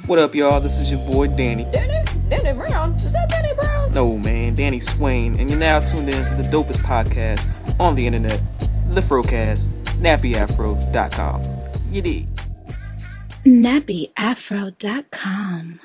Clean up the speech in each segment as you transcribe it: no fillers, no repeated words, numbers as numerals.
What up, y'all? This is your boy Danny. Danny Brown? Is that Danny Brown? No, man, Danny Swain, and you're now tuned in to the dopest podcast on the internet, the Frocast, NappyAfro.com. You dig? NappyAfro.com.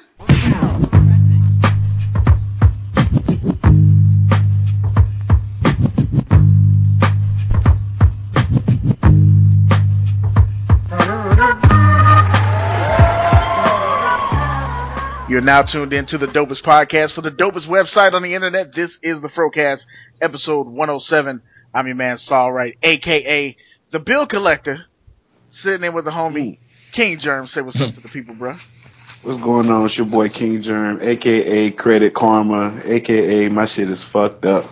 You're now tuned in to the dopest podcast for the dopest website on the internet. This is the Frocast, episode 107. I'm your man, Saul Wright, a.k.a. the Bill Collector, sitting in with the homie, King Germ. Say what's up to the people, bro. What's going on? It's your boy, King Germ, a.k.a. Credit Karma, a.k.a. my shit is fucked up.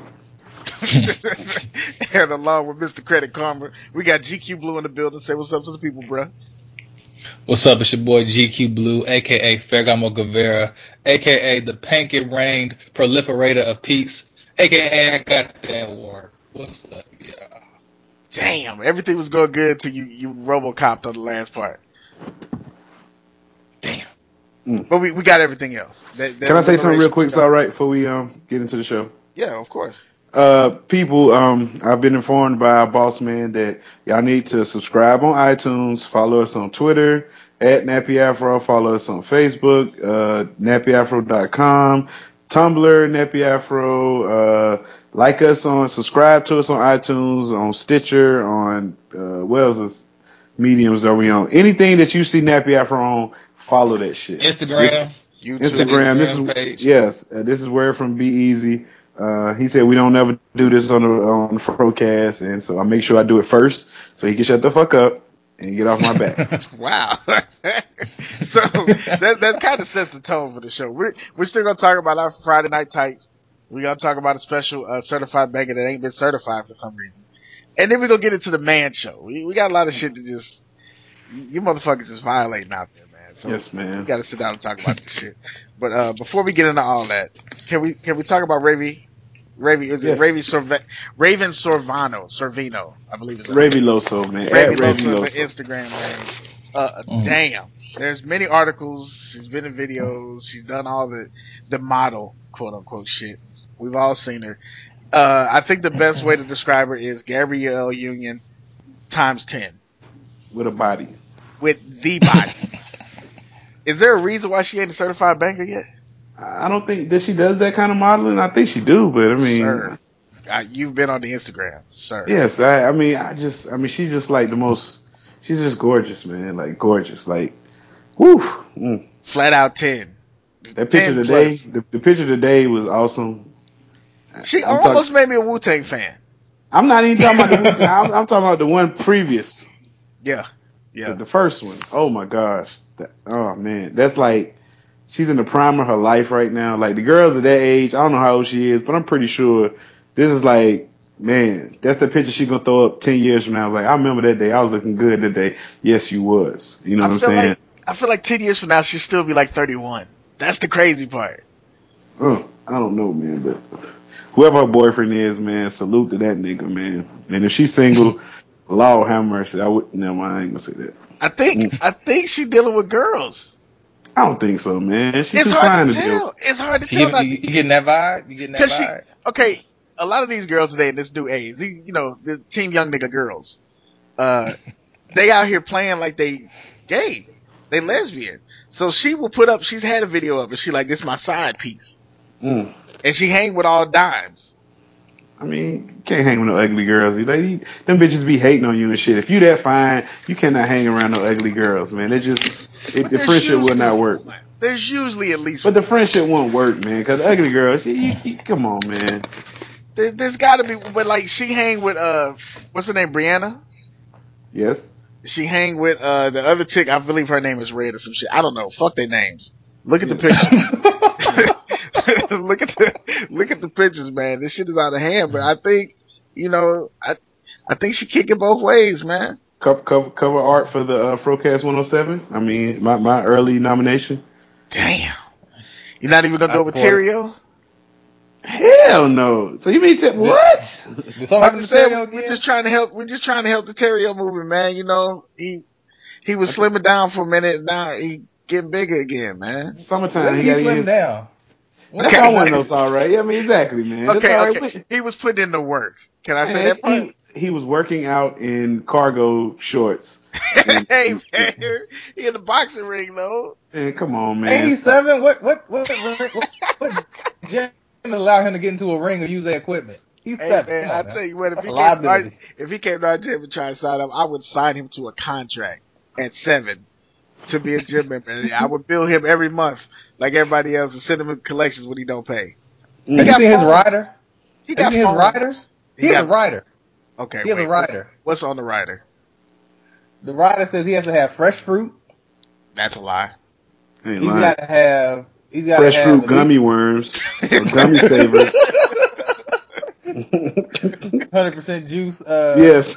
And along with Mr. Credit Karma, we got GQ Blue in the building. Say what's up to the people, bro. What's up? It's your boy GQ Blue, a.k.a. Fergamo Guevara, a.k.a. the pank-it-rained proliferator of peace, a.k.a. I got that word. What's up, y'all? Damn, everything was going good till you Robocopped on the last part. Damn. But we got everything else. Can I say something real quick? It's all right before we get into the show? Yeah, of course. People, I've been informed by our boss man that y'all need to subscribe on iTunes, follow us on Twitter at NappyAfro, follow us on Facebook, NappyAfro.com, Tumblr, NappyAfro, like us subscribe to us on iTunes, on Stitcher, on, what else mediums are we on? Anything that you see Nappy Afro on, follow that shit. Instagram. YouTube. Instagram. Page. This is word from Be Easy. He said we don't never do this on the Frocast, and so I make sure I do it first so he can shut the fuck up and get off my back. Wow. So that kind of sets the tone for the show. We're still gonna talk about our Friday night tights. We're gonna talk about a special certified banger that ain't been certified for some reason, and then we're gonna get into the man show. We got a lot of shit to just you motherfuckers is violating out there, man. So yes, man. We gotta sit down and talk about this shit. But before we get into all that, can we talk about Raven Sorvino, I believe it's Ravi Loso, man. Ravi Loso is an Instagram name. Damn. There's many articles. She's been in videos. She's done all the model, quote unquote, shit. We've all seen her. I think the best way to describe her is Gabrielle Union times 10. With a body. With the body. Is there a reason why she ain't a certified banker yet? I don't think that she does that kind of modeling. I think she do, but I mean, sir, you've been on the Instagram, sir. Yes, I mean, she's just like the most. She's just gorgeous, man. Like gorgeous, like, woo. Flat out 10. That picture today, the picture today was awesome. She almost made me a Wu-Tang fan. I'm not even talking about the Wu-Tang. I'm talking about the one previous. Yeah. The first one. Oh my gosh. Oh man, that's like. She's in the prime of her life right now. Like, the girls at that age, I don't know how old she is, but I'm pretty sure this is like, man, that's the picture she gonna throw up 10 years from now. Like, I remember that day. I was looking good that day. Yes, you was. You know what I'm saying? I feel like 10 years from now, she'll still be like 31. That's the crazy part. Oh, I don't know, man, but whoever her boyfriend is, man, salute to that nigga, man. And if she's single, Lord have mercy. I ain't gonna say that. I think she's dealing with girls. I don't think so, man. She's it's too hard fine to to tell. It's hard to tell. You getting that vibe? You getting that vibe? Okay, a lot of these girls today in this new age, this Team Young Nigga girls, they out here playing like they gay, they lesbian. So she will put up. She's had a video of it. She like, this is my side piece, and she hang with all dimes. I mean, you can't hang with no ugly girls. Them bitches be hating on you and shit. If you that fine, you cannot hang around no ugly girls, man. The friendship will not work. There's usually at least, but the friendship won't work, man. Because ugly girls, come on, man. There's got to be, but like she hang with what's her name, Brianna? Yes. She hang with the other chick. I believe her name is Red or some shit. I don't know. Fuck their names. Look at the picture. Look at the pictures, man. This shit is out of hand, but I think, I think she kicking both ways, man. Cover art for the Frocast 107. I mean, my early nomination. Damn. You're not even gonna go with Terrio? Hell no. So you mean what? I'm just saying, we're just trying to help the Terrio movement, man. He was slimming down for a minute. Now he getting bigger again, man. Summertime, He he got slimmed down. That's all I want to know, all right. I mean, exactly, man. That's Okay, all right. okay. He was putting in the work. Can I say Man, that part? he was working out in cargo shorts. Hey, man. He in the boxing ring, though. Man, come on, man. 87. What gym allow him to get into a ring and use their equipment? He's Hey, 7. man, Come on, I man. tell you what, That's a liability. if he came to our gym and tried to sign up, I would sign him to a contract at 7 to be a gym member. And I would bill him every month like everybody else and send him in collections when he don't pay. Have you seen his rider? He Have got you seen his phones. rider? He has a rider. Okay, He has a rider. What's on the rider? The rider says he has to have fresh fruit. That's a lie. Ain't He's lying. got to have. He's got Fresh to have fruit at gummy least worms, or gummy savers. 100% juice. Yes.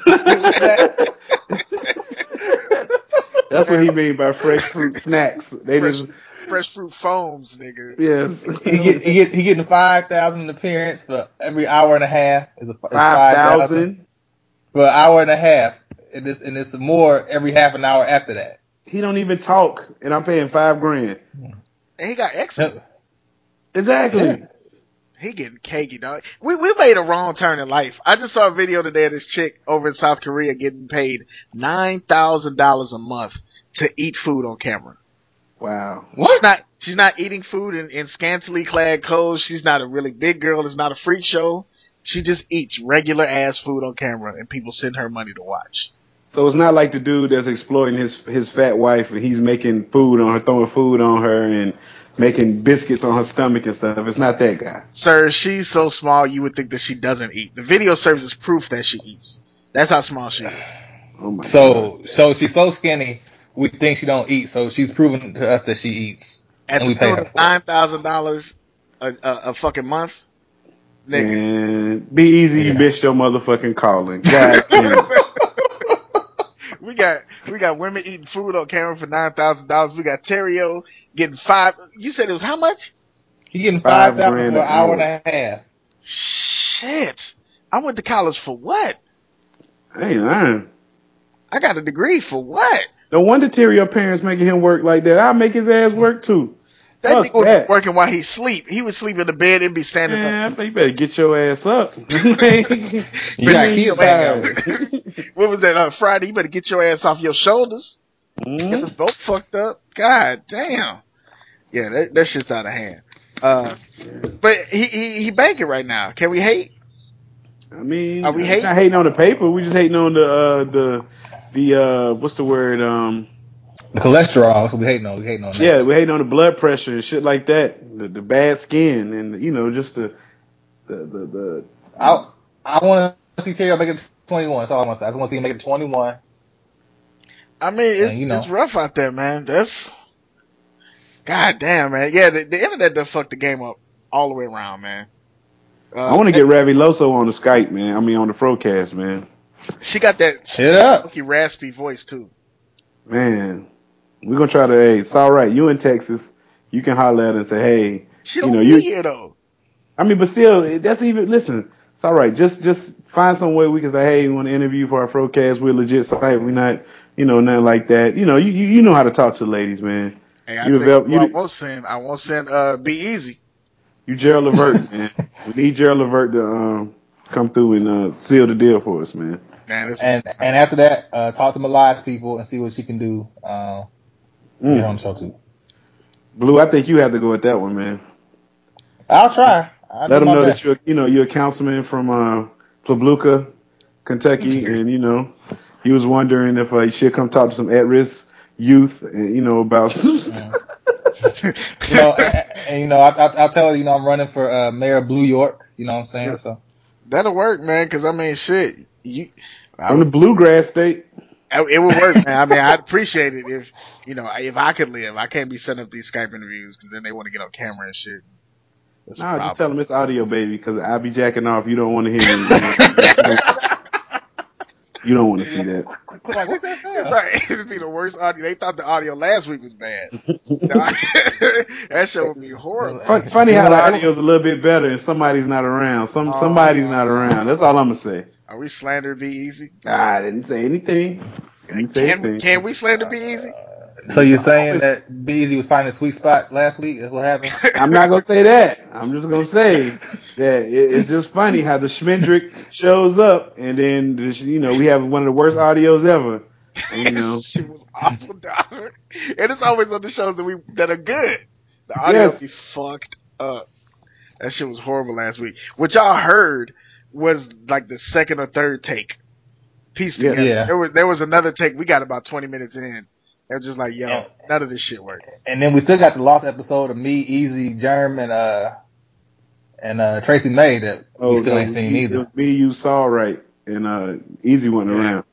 That's what he mean by fresh fruit snacks. They just Fresh fruit foams, nigga. yes. He getting 5,000 in appearance for every hour and a half. Is 5,000. for an hour and a half, and it's more every half an hour after that. He don't even talk, and I'm paying $5,000. And he got extra. Exactly. Yeah. He getting cakey, dog. We made a wrong turn in life. I just saw a video today of this chick over in South Korea getting paid $9,000 a month to eat food on camera. Wow. She's not eating food in scantily clad clothes. She's not a really big girl. It's not a freak show. She just eats regular ass food on camera, and people send her money to watch. So it's not like the dude that's exploiting his fat wife, and he's making food on her, throwing food on her, and making biscuits on her stomach and stuff. It's not that guy. Sir, she's so small you would think that she doesn't eat. The video serves as proof that she eats. That's how small she is. Oh my God. So she's so skinny, we think she don't eat. So she's proven to us that she eats, At and the we pay tune her of for it. $9,000 a fucking month. Nigga. And be easy, you bitch your motherfucking calling. God damn. We got women eating food on camera for $9,000. We got Terrio getting $5,000. You said it was how much? He getting $5,000 $5,000 for an hour an and a half. Shit. I went to college for what? I ain't lying. I got a degree for what? No wonder Terrio parents making him work like that. I'll make his ass work too. That Fuck nigga was that. working while he sleep. He would sleep in the bed and be standing up. Man, you better get your ass up. You got kids hanging What was that Friday? You better get your ass off your shoulders. Get us both fucked up. God damn. Yeah, that shit's out of hand. But he banking right now. Can we hate? I mean, Are we we're hating? not hating on the paper. We just hating on the what's the word? The cholesterol, so we hating on that. Yeah, we're hating on the blood pressure and shit like that. The bad skin and just the I want to see Terrio make it 21. That's all I want to say. I just want to see him make it 21. I mean, it's And, it's rough out there, man. That's God damn, man. Yeah, the internet done fucked the game up all the way around, man. I want to get Ravi Loso on the Skype, man. I mean, on the Frocast, man. She got that Hit up. funky, raspy voice too. Man, we're gonna try to. Hey, it's all right. You in Texas? You can holler at her and say, hey, She don't you. be here though. I mean, but still, that's even. Listen, it's all right. Just find some way we can say, hey, we want to interview for our Frocast. We're a legit site. We're not, nothing like that. You know how to talk to the ladies, man. Hey, I You tell you avail- who you- I won't send Be Easy. You Gerald Levert, man. We need Gerald Levert to come through and seal the deal for us, man. Man, And after that, talk to Malia's people and see what she can do. Get on the show too. Blue, I think you have to go with that one, man. I'll try. I'll Let do them my know best. that you're a councilman from Pabluca, Kentucky, and you was wondering if you should come talk to some at-risk youth, and about. I'll tell her, I'm running for mayor of Blue York. You know what I'm saying? Yeah. So that'll work, man. Because I mean, shit, From the bluegrass state. it would work, man. I mean, I'd appreciate it if if I could live. I can't be setting up these Skype interviews because then they want to get on camera and shit. That's a No, just problem. tell them it's audio, baby, because I'll be jacking off. You don't want to hear me. You don't want to see that. like, what's that sound? Right, it'd be the worst audio. They thought the audio last week was bad. That show would be horrible. Funny how the audio's a little bit better and somebody's not around. Somebody's not around. That's all I'm gonna say. Are we slander Be Easy? I didn't say anything. Didn't say anything. Can we slander Be Easy? So you're saying that Beezy was finding a sweet spot last week? That's what happened? I'm not gonna say that. I'm just gonna say that it's just funny how the Schmendrick shows up, and then we have one of the worst audios ever. And, She was awful, dog. And it's always on the shows that are good. The audio be fucked up. That shit was horrible last week. What y'all heard was like the second or third take pieced together. Yeah. There was another take. We got about 20 minutes in. They're just like, yo, none of this shit works. And then we still got the lost episode of me, Easy, Germ, and Tracy May that we still ain't seen either. Me, you saw right, and Easy wasn't around.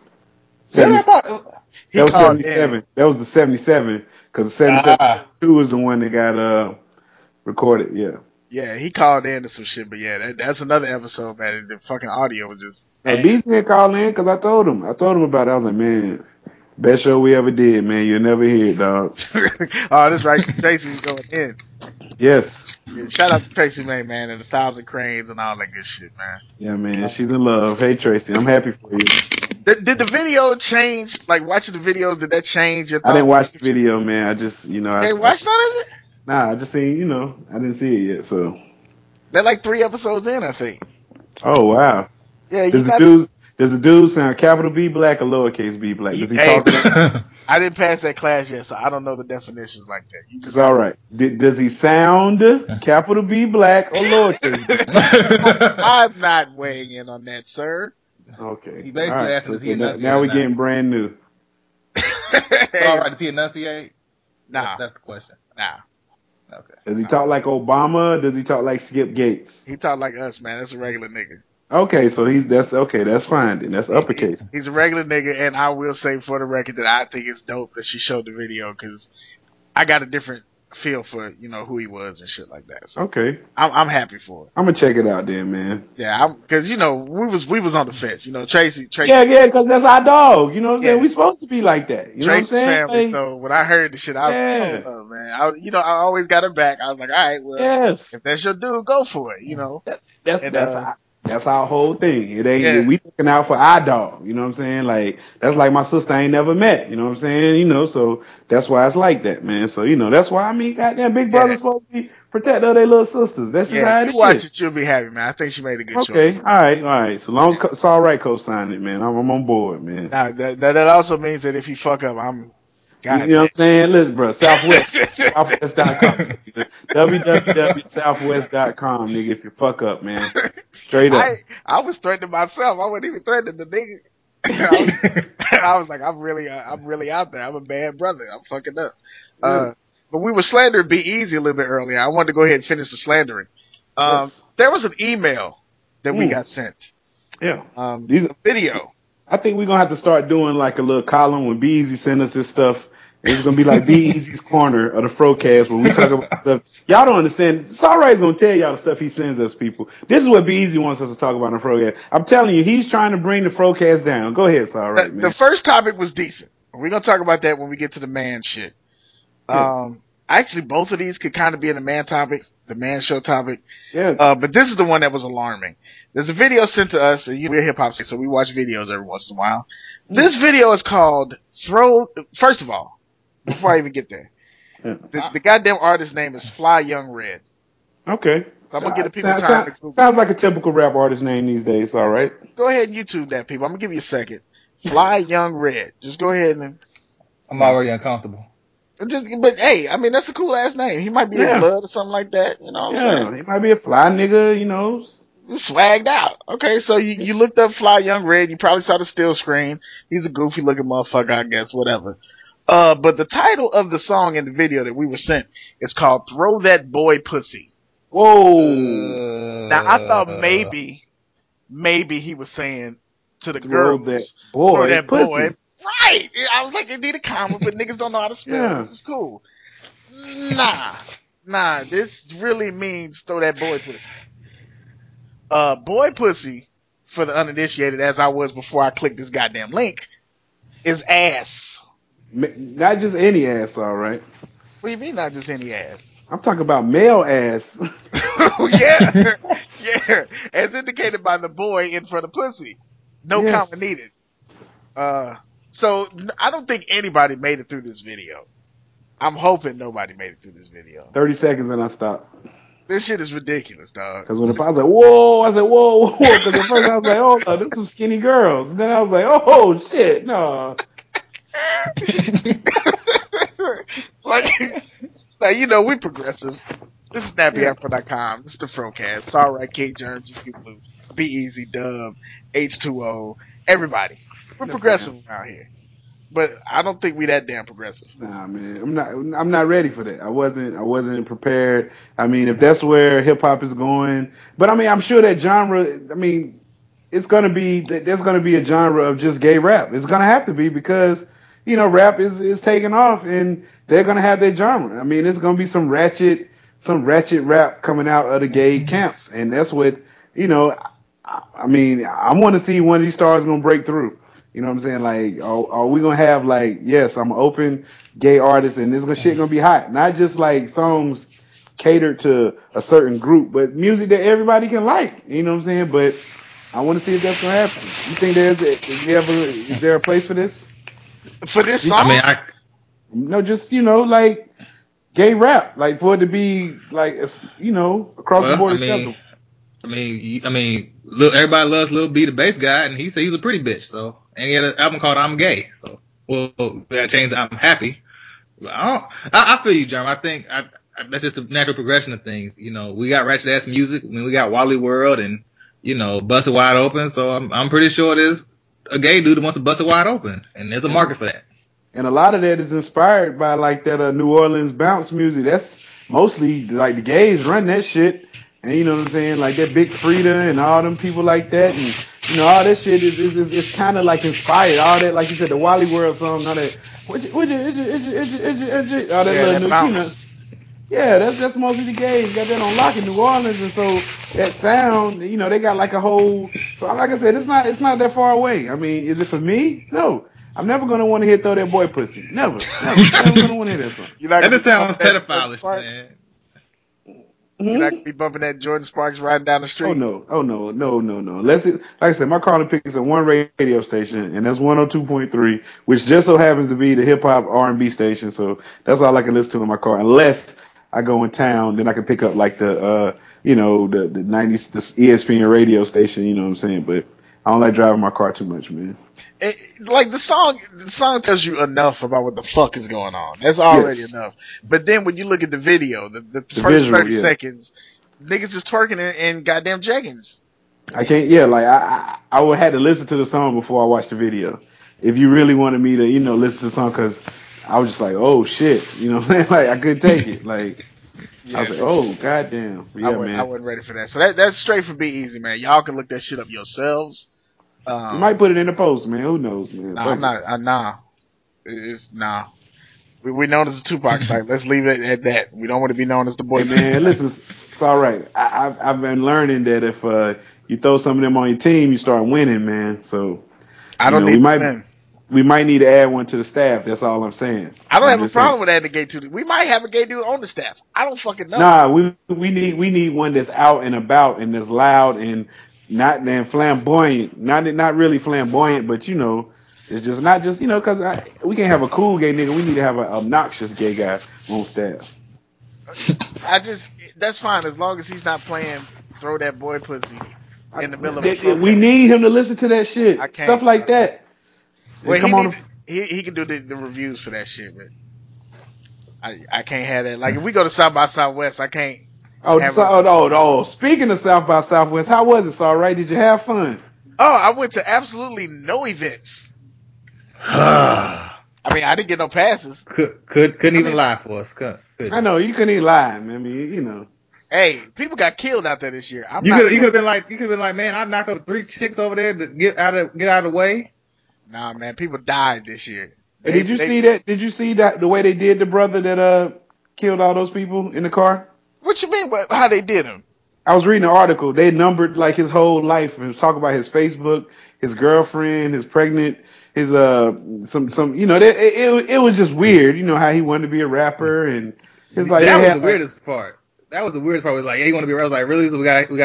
That was 77. That was the 77 because the 77 is the one that got recorded. Yeah. Yeah, he called in to some shit, but yeah, that's another episode, man. The fucking audio was just. Beezy didn't call in because I told him about it. I was like, man, best show we ever did, man. You'll never hear it, dog. Oh, that's right. Tracy was going in. Yes. Yeah, shout out to Tracy May, man, and 1,000 Cranes and all that good shit, man. Yeah, man. She's in love. Hey, Tracy, I'm happy for you. Did the video change? Like, watching the videos, did that change your thoughts? I didn't watch the video, man. I just, You ain't watched none of it? Nah, I just seen, I didn't see it yet, so. They're like 3 episodes in, I think. Oh, wow. Yeah, Does the dude sound capital B black or lowercase b black? Does he talk? I didn't pass that class yet, so I don't know the definitions like that. It's all right. Does he sound capital B black or lowercase b? I'm not weighing in on that, sir. Okay. He basically asked, does he enunciate? Now we're getting brand new. It's all right. Does he enunciate? Nah. That's the question. Nah. Okay. Does he talk like Obama? Does he talk like Skip Gates? He talk like us, man. That's a regular nigga. Okay, so that's fine then. That's uppercase. He's a regular nigga, and I will say for the record that I think it's dope that she showed the video because I got a different feel for who he was and shit like that. So okay, I'm happy for it. I'm gonna check it out then, man. Yeah, because we was on the fence. Tracy. Yeah, because that's our dog. You know what I'm saying? We supposed to be like that. You know what I'm saying? Family. So when I heard the shit, I was like, oh man, I always got her back. I was like, all right, well, if that's your dude, go for it. That's our whole thing. It ain't we looking out for our dog. You know what I'm saying? Like that's like my sister I ain't never met. You know what I'm saying? So that's why it's like that, man. So that's why goddamn big brother's supposed to be protective of their little sisters. That's just how it is. Watch it, you'll be happy, man. I think she made a good choice. Okay, all right. So long as it's all right, co-sign it, man. I'm on board, man. Now that also means that if he fuck up, I'm. You know what I'm saying? Listen, bro, Southwest.com. www.southwest.com, nigga, if you fuck up, man. Straight up. I was threatening myself. I wasn't even threatening the nigga. I was like, I'm really out there. I'm a bad brother. I'm fucking up. But we were slandering Be Easy a little bit earlier. I wanted to go ahead and finish the slandering. There was an email that we got sent. Yeah. These a video. I think we're going to have to start doing like a little column when Be Easy send us this stuff. It's going to be like Be Easy's corner of the Frocast when we talk about stuff. Y'all don't understand. Sawright's going to tell y'all the stuff he sends us, people. This is what Be Easy wants us to talk about on the Frocast. I'm telling you, he's trying to bring the Frocast down. Go ahead, Sawright, man. The first topic was decent. We're going to talk about that when we get to the man shit. Actually, both of these could kind of be in the man topic, the man show topic. Yes. But this is the one that was alarming. There's a video sent to us, and we're hip hop, so we watch videos every once in a while. This video is called First of all, before I even get there, the goddamn artist's name is Fly Young Red. Okay. So I'm gonna get the people time to Google. Sounds like a typical rap artist name these days. All right. Go ahead and YouTube that, people. I'm gonna give you a second. Fly Young Red. Just go ahead and. I'm already uncomfortable. But hey, I mean that's a cool ass name. He might be a blood or something like that. You know what I'm saying? He might be a fly nigga. Swagged out. Okay, so you looked up Fly Young Red. You probably saw the still screen. He's a goofy looking motherfucker, I guess. Whatever. But the title of the song in the video that we were sent is called "Throw That Boy Pussy." Whoa! Now I thought maybe he was saying to the girls, throw that boy. Right. I was like, it need a comma, but niggas don't know how to spell. Yeah. This is cool. Nah. This really means throw that boy pussy. Boy pussy, for the uninitiated, as I was before I clicked this goddamn link, is ass. Not just any ass, all right. What do you mean, not just any ass? I'm talking about male ass. yeah. As indicated by the boy in front of pussy. No comma needed. So I don't think anybody made it through this video. I'm hoping nobody made it through this video. 30 seconds and I stopped. This shit is ridiculous, dog. Because when I was like, whoa, I said, whoa. Because at first I was like, oh, there's some skinny girls. And then I was like, oh, shit, no. Now, you know, we progressive. This is NappyAfro.com. This is the Frocast. Sorry, K. Germs, GQ Blue, Be Easy, Dub, H2O, everybody. We're progressive around here. But I don't think we that damn progressive. Nah, man, I'm not ready for that. I wasn't prepared. I mean, if that's where hip hop is going, but I mean, I'm sure that genre. I mean, there's gonna be a genre of just gay rap. It's gonna have to be because rap is taking off, and they're gonna have their genre. I mean, it's gonna be some ratchet rap coming out of the gay camps, and that's what I mean, I want to see one of these stars gonna break through. You know what I'm saying? Like, are we gonna have yes, I'm an open gay artist, and this shit gonna be hot. Not just like songs catered to a certain group, but music that everybody can like. You know what I'm saying? But I want to see if that's gonna happen. You think is there a place for this? For this song? I mean, no, just like gay rap, like for it to be like across the board acceptable. I mean, everybody loves Lil B, the bass guy, and he said he's a pretty bitch. So, and he had an album called "I'm Gay." So, we gotta change "I'm Happy." But I feel you, Jerm. I think that's just the natural progression of things. We got ratchet ass music. I mean, we got Wally World and Busted Wide Open. So I'm pretty sure there's a gay dude that wants to bust it wide open, and there's a market for that. And a lot of that is inspired by like that New Orleans bounce music. That's mostly like the gays run that shit. And you know what I'm saying? Like that Big Frida and all them people like that. And, all that shit is kind of like inspired. All that, like you said, the Wally World song, all that. All that little yeah, that's mostly the gays. Got that on lock in New Orleans. And so that sound, they got like a whole. So like I said, it's not that far away. I mean, is it for me? No. I'm never going to want to hear Throw That Boy Pussy. Never going to want to hear that song. That just sounds pedophile, man. You're not gonna be bumping that Jordan Sparks riding down the street. Oh no. Like I said, my car picks up one radio station, and that's 102.3, which just so happens to be the hip hop R&B station. So that's all I can listen to in my car, unless I go in town. Then I can pick up like the 90s, the ESPN radio station. You know what I'm saying? But I don't like driving my car too much, man. Like the song tells you enough about what the fuck is going on. That's already enough. But then when you look at the video, the first visual, 30 seconds, niggas is twerking in goddamn jeggings. I can't. Yeah, like I would have to listen to the song before I watch the video. If you really wanted me to, listen to the song, because I was just like, oh shit, like I couldn't take it. Like I was like, oh goddamn, yeah, man. I wasn't ready for that. So that's straight from Be Easy, man. Y'all can look that shit up yourselves. You might put it in the post, man. Who knows, man? Nah, I'm not. Nah. It's nah. We're known as a Tupac site. Let's leave it at that. We don't want to be known as the boy. Hey, man, listen, it's all right. I've been learning that if you throw some of them on your team, you start winning, man. So I don't need to win. We might need to add one to the staff. That's all I'm saying. I don't have a problem with adding a gay dude. We might have a gay dude on the staff. I don't fucking know. Nah, we need one that's out and about and that's loud and not then flamboyant, not really flamboyant, but it's just not just because we can't have a cool gay nigga. We need to have an obnoxious gay guy on staff. That's fine as long as he's not playing Throw That Boy Pussy in the middle of we need him to listen to that shit, stuff like that. Well, he can do the reviews for that shit, but I can't have that. Like if we go to South by Southwest, I can't. Speaking of South by Southwest, how was it? It's all right. Did you have fun? Oh, I went to absolutely no events. I mean, I didn't get no passes. Couldn't even lie for us. I know you couldn't even lie. I mean, Hey, people got killed out there this year. You could have been like, man, I knocked up 3 chicks over there to get out of the way. Nah, man, people died this year. Did you see that? Did you see that the way they did the brother that killed all those people in the car? What you mean? How they did him? I was reading an article. They numbered like his whole life and talk about his Facebook, his girlfriend, his pregnant, his some it was just weird. How he wanted to be a rapper and his like that was the weirdest part. That was the weirdest part. Was like, yeah, you want to be a rapper? I was like, really? So we got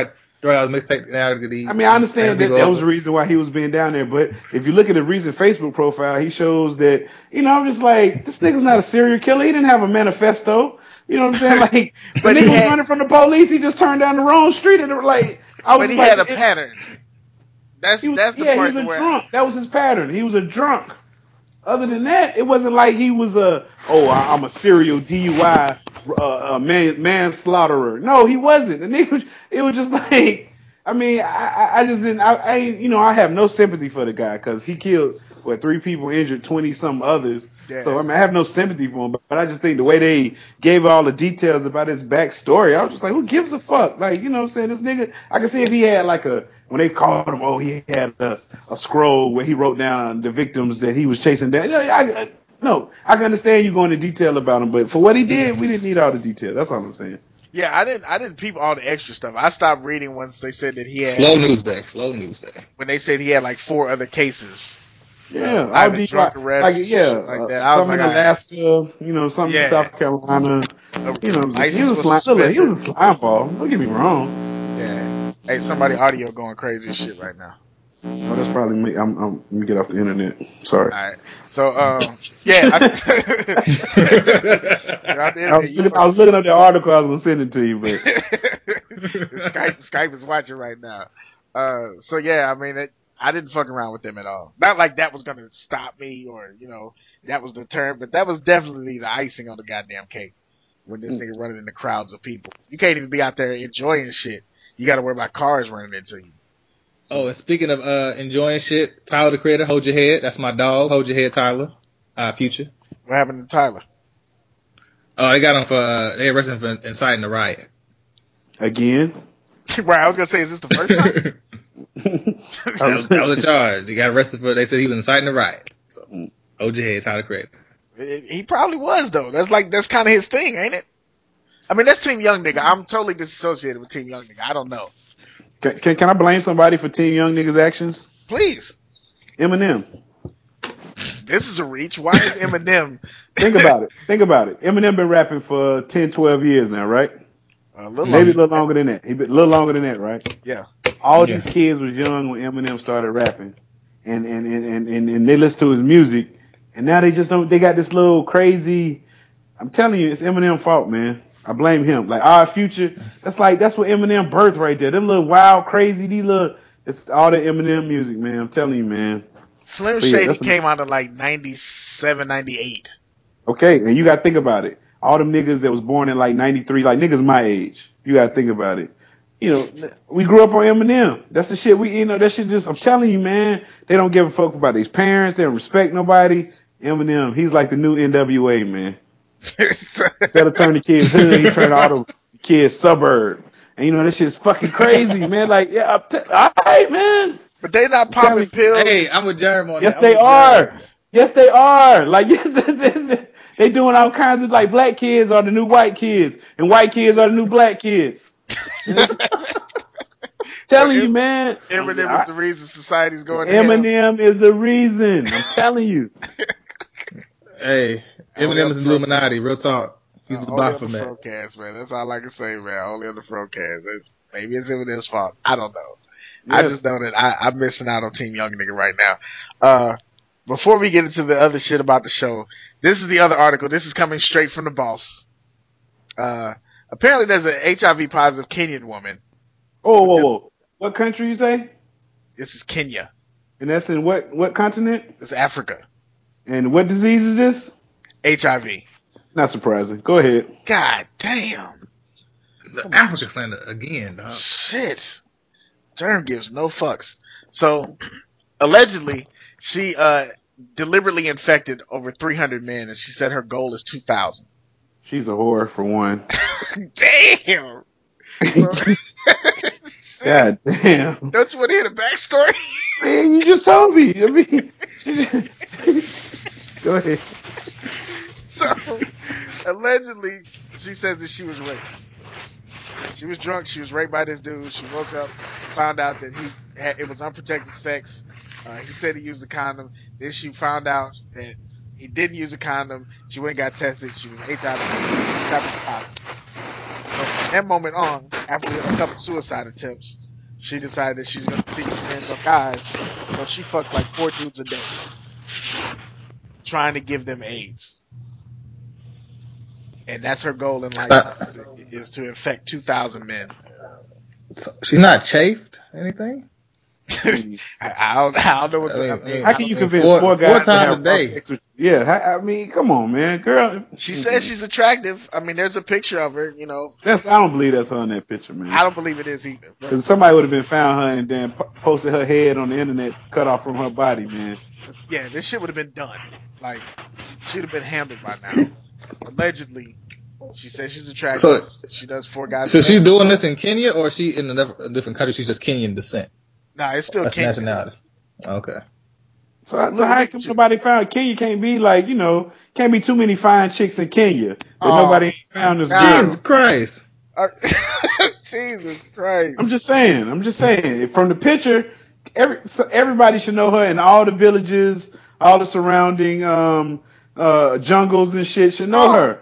Throw out mixtape now. I mean, I understand that was the reason why he was being down there, but if you look at the recent Facebook profile, he shows that, I'm just like, this nigga's not a serial killer. He didn't have a manifesto. You know what I'm saying? Like, but he was running from the police. He just turned down the wrong street, and he had a pattern. That's the part he was a drunk. That was his pattern. He was a drunk. Other than that, it wasn't like he was I'm a serial DUI manslaughterer. No, he wasn't. The nigga, it was just like, I mean, I just didn't, I have no sympathy for the guy because he killed, 3 people, injured 20-some others. Yeah. So, I mean, I have no sympathy for him, but I just think the way they gave all the details about his backstory, I was just like, who gives a fuck? Like, you know what I'm saying? This nigga, I can see if he had when they called him, he had a scroll where he wrote down the victims that he was chasing down. I can understand you going into detail about him, but for what he did, we didn't need all the detail. That's all I'm saying. Yeah, I didn't peep all the extra stuff. I stopped reading once they said that he had slow news day. When they said he had 4 other cases. Yeah, I'd be drunk arrests, like that. I was some in Alaska, some in South Carolina. He was a slime ball. Don't get me wrong. Yeah. Hey, somebody audio going crazy as shit right now. Oh, that's probably me. Let me get off the internet. Sorry. All right. So, yeah. I was looking up the article I was going to send it to you, but Skype is watching right now. So yeah, I mean, I didn't fuck around with them at all. Not like that was going to stop me or, that was the term, but that was definitely the icing on the goddamn cake when this nigga running into crowds of people. You can't even be out there enjoying shit. You got to worry about cars running into you. So, and speaking of enjoying shit, Tyler the Creator, hold your head. That's my dog. Hold your head, Tyler. Future. What happened to Tyler? Oh, they got him for they arrested him for inciting the riot. Again? Right, I was gonna say, is this the first time? that was a charge. He got arrested for. They said he was inciting the riot. So hold your head, Tyler the Creator. He probably was though. That's kind of his thing, ain't it? I mean, that's Team Young Nigga. I'm totally disassociated with Team Young Nigga. I don't know. Can I blame somebody for Team Young Nigga's actions? Please. Eminem. This is a reach. Why is Eminem? Think about it. Eminem been rapping for 10, 12 years now, right? Maybe a little longer than that. A little longer than that, right? Yeah. All these kids was young when Eminem started rapping, and they listen to his music, and now they just don't. They got this little crazy. I'm telling you, it's Eminem's fault, man. I blame him. Like our Future, that's what Eminem birthed right there. Them little wild, crazy, it's all the Eminem music, man. I'm telling you, man. Slim Shady came out in 97, 98. Okay, and you got to think about it. All them niggas that was born in 93, niggas my age. You got to think about it. We grew up on Eminem. That's the shit that shit just, I'm telling you, man, they don't give a fuck about these parents. They don't respect nobody. Eminem, he's like the new NWA, man. Instead of turning the kids hood, he turned all the kids suburb. And this shit's fucking crazy, man. All right, man. But they not popping pills. Hey, I'm with Jeremy on yes, that. They are. Yes, they are. They doing all kinds of black kids are the new white kids, and white kids are the new black kids. Telling you, man. Eminem is the reason society's going to Eminem is the reason. I'm telling you. Hey, Eminem is Illuminati. Real talk. He's the Baphomet. Frocast, man. That's all I can say, man. Only on the Frocast. Maybe it's Eminem's fault. I don't know. Yes. I just know that I'm missing out on Team Young Nigga right now. Before we get into the other shit about the show, this is the other article. This is coming straight from the boss. Apparently there's an HIV positive Kenyan woman. Whoa. What country you say? This is Kenya. And that's in what continent? It's Africa. And what disease is this? HIV. Not surprising. Go ahead. God damn. The Africa slander again, dog. Shit. Germ gives no fucks. So, allegedly, she deliberately infected over 300 men, and she said her goal is 2,000. She's a whore, for one. Damn! God damn. Don't you want to hear the backstory? Man, you just told me. I mean, go ahead. So, allegedly, she says that she was raped. She was drunk. She was raped by this dude. She woke up, found out that it was unprotected sex. He said he used a condom. Then she found out that he didn't use a condom. She went and got tested. She was HIV positive. So from that moment on, after a couple suicide attempts, She decided that she's gonna see men of guys, so she fucks like 4 dudes a day, trying to give them AIDS. And that's her goal in life is to infect 2,000 men. So she's not chafed? Anything? I don't know what's going on. How can you convince 4 guys to have sex with you? Yeah, I mean, come on, man, girl. She says she's attractive. I mean, there's a picture of her. You know, I don't believe that's her in that picture, man. I don't believe it is either. Because somebody would have been found her and then posted her head on the internet, cut off from her body, man. Yeah, this shit would have been done. Like, she'd have been handled by now. Allegedly, she says she's attractive. So she does 4 guys. So she's doing this in Kenya, or is she in a different country? She's just Kenyan descent. Nah, it's still That's Kenya. nationality. Okay. So how come somebody found Kenya? Can't be like, can't be too many fine chicks in Kenya that nobody ain't found this girl. Jesus Christ. Jesus Christ. I'm just saying. From the picture, everybody should know her in all the villages, all the surrounding jungles and shit should know her.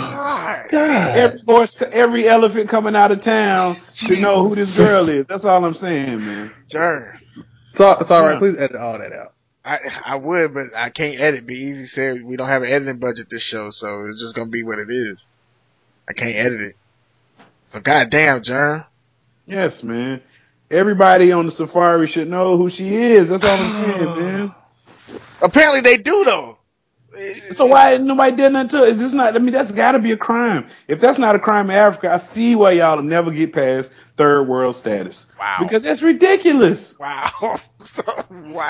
God. Every elephant coming out of town should know who this girl is. That's all I'm saying, man. Sure. So it's all right. Please edit all that out. I would, but I can't edit. Be Easy said we don't have an editing budget this show, so it's just gonna be what it is. I can't edit it. So goddamn, Jern. Yes, man. Everybody on the safari should know who she is. That's all I'm saying, man. Apparently they do though. So why nobody did nothing to it? Is this not? I mean, that's got to be a crime. If that's not a crime in Africa, I see why y'all will never get past third world status. Wow. Because that's ridiculous. Wow. Wow.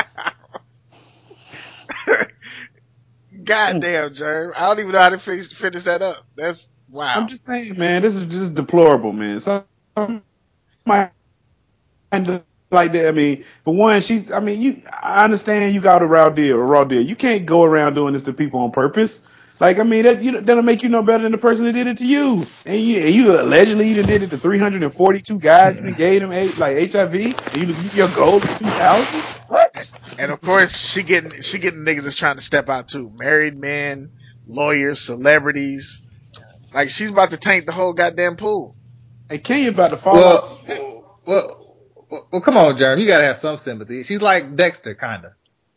Goddamn, Jerm. I don't even know how to finish that up. That's wow. I'm just saying, man, this is just deplorable, man. So my like that. I mean, for one, I understand you got a raw deal. You can't go around doing this to people on purpose. Like, I mean, that'll make you no better than the person that did it to you. And you allegedly even did it to 342 guys. You gave them HIV. And your goal is 2,000. What? And of course, she getting niggas that's trying to step out too. Married men, lawyers, celebrities. Like, she's about to taint the whole goddamn pool. And Kenya about to fall. Well, come on, Jeremy. You gotta have some sympathy. She's like Dexter, kinda.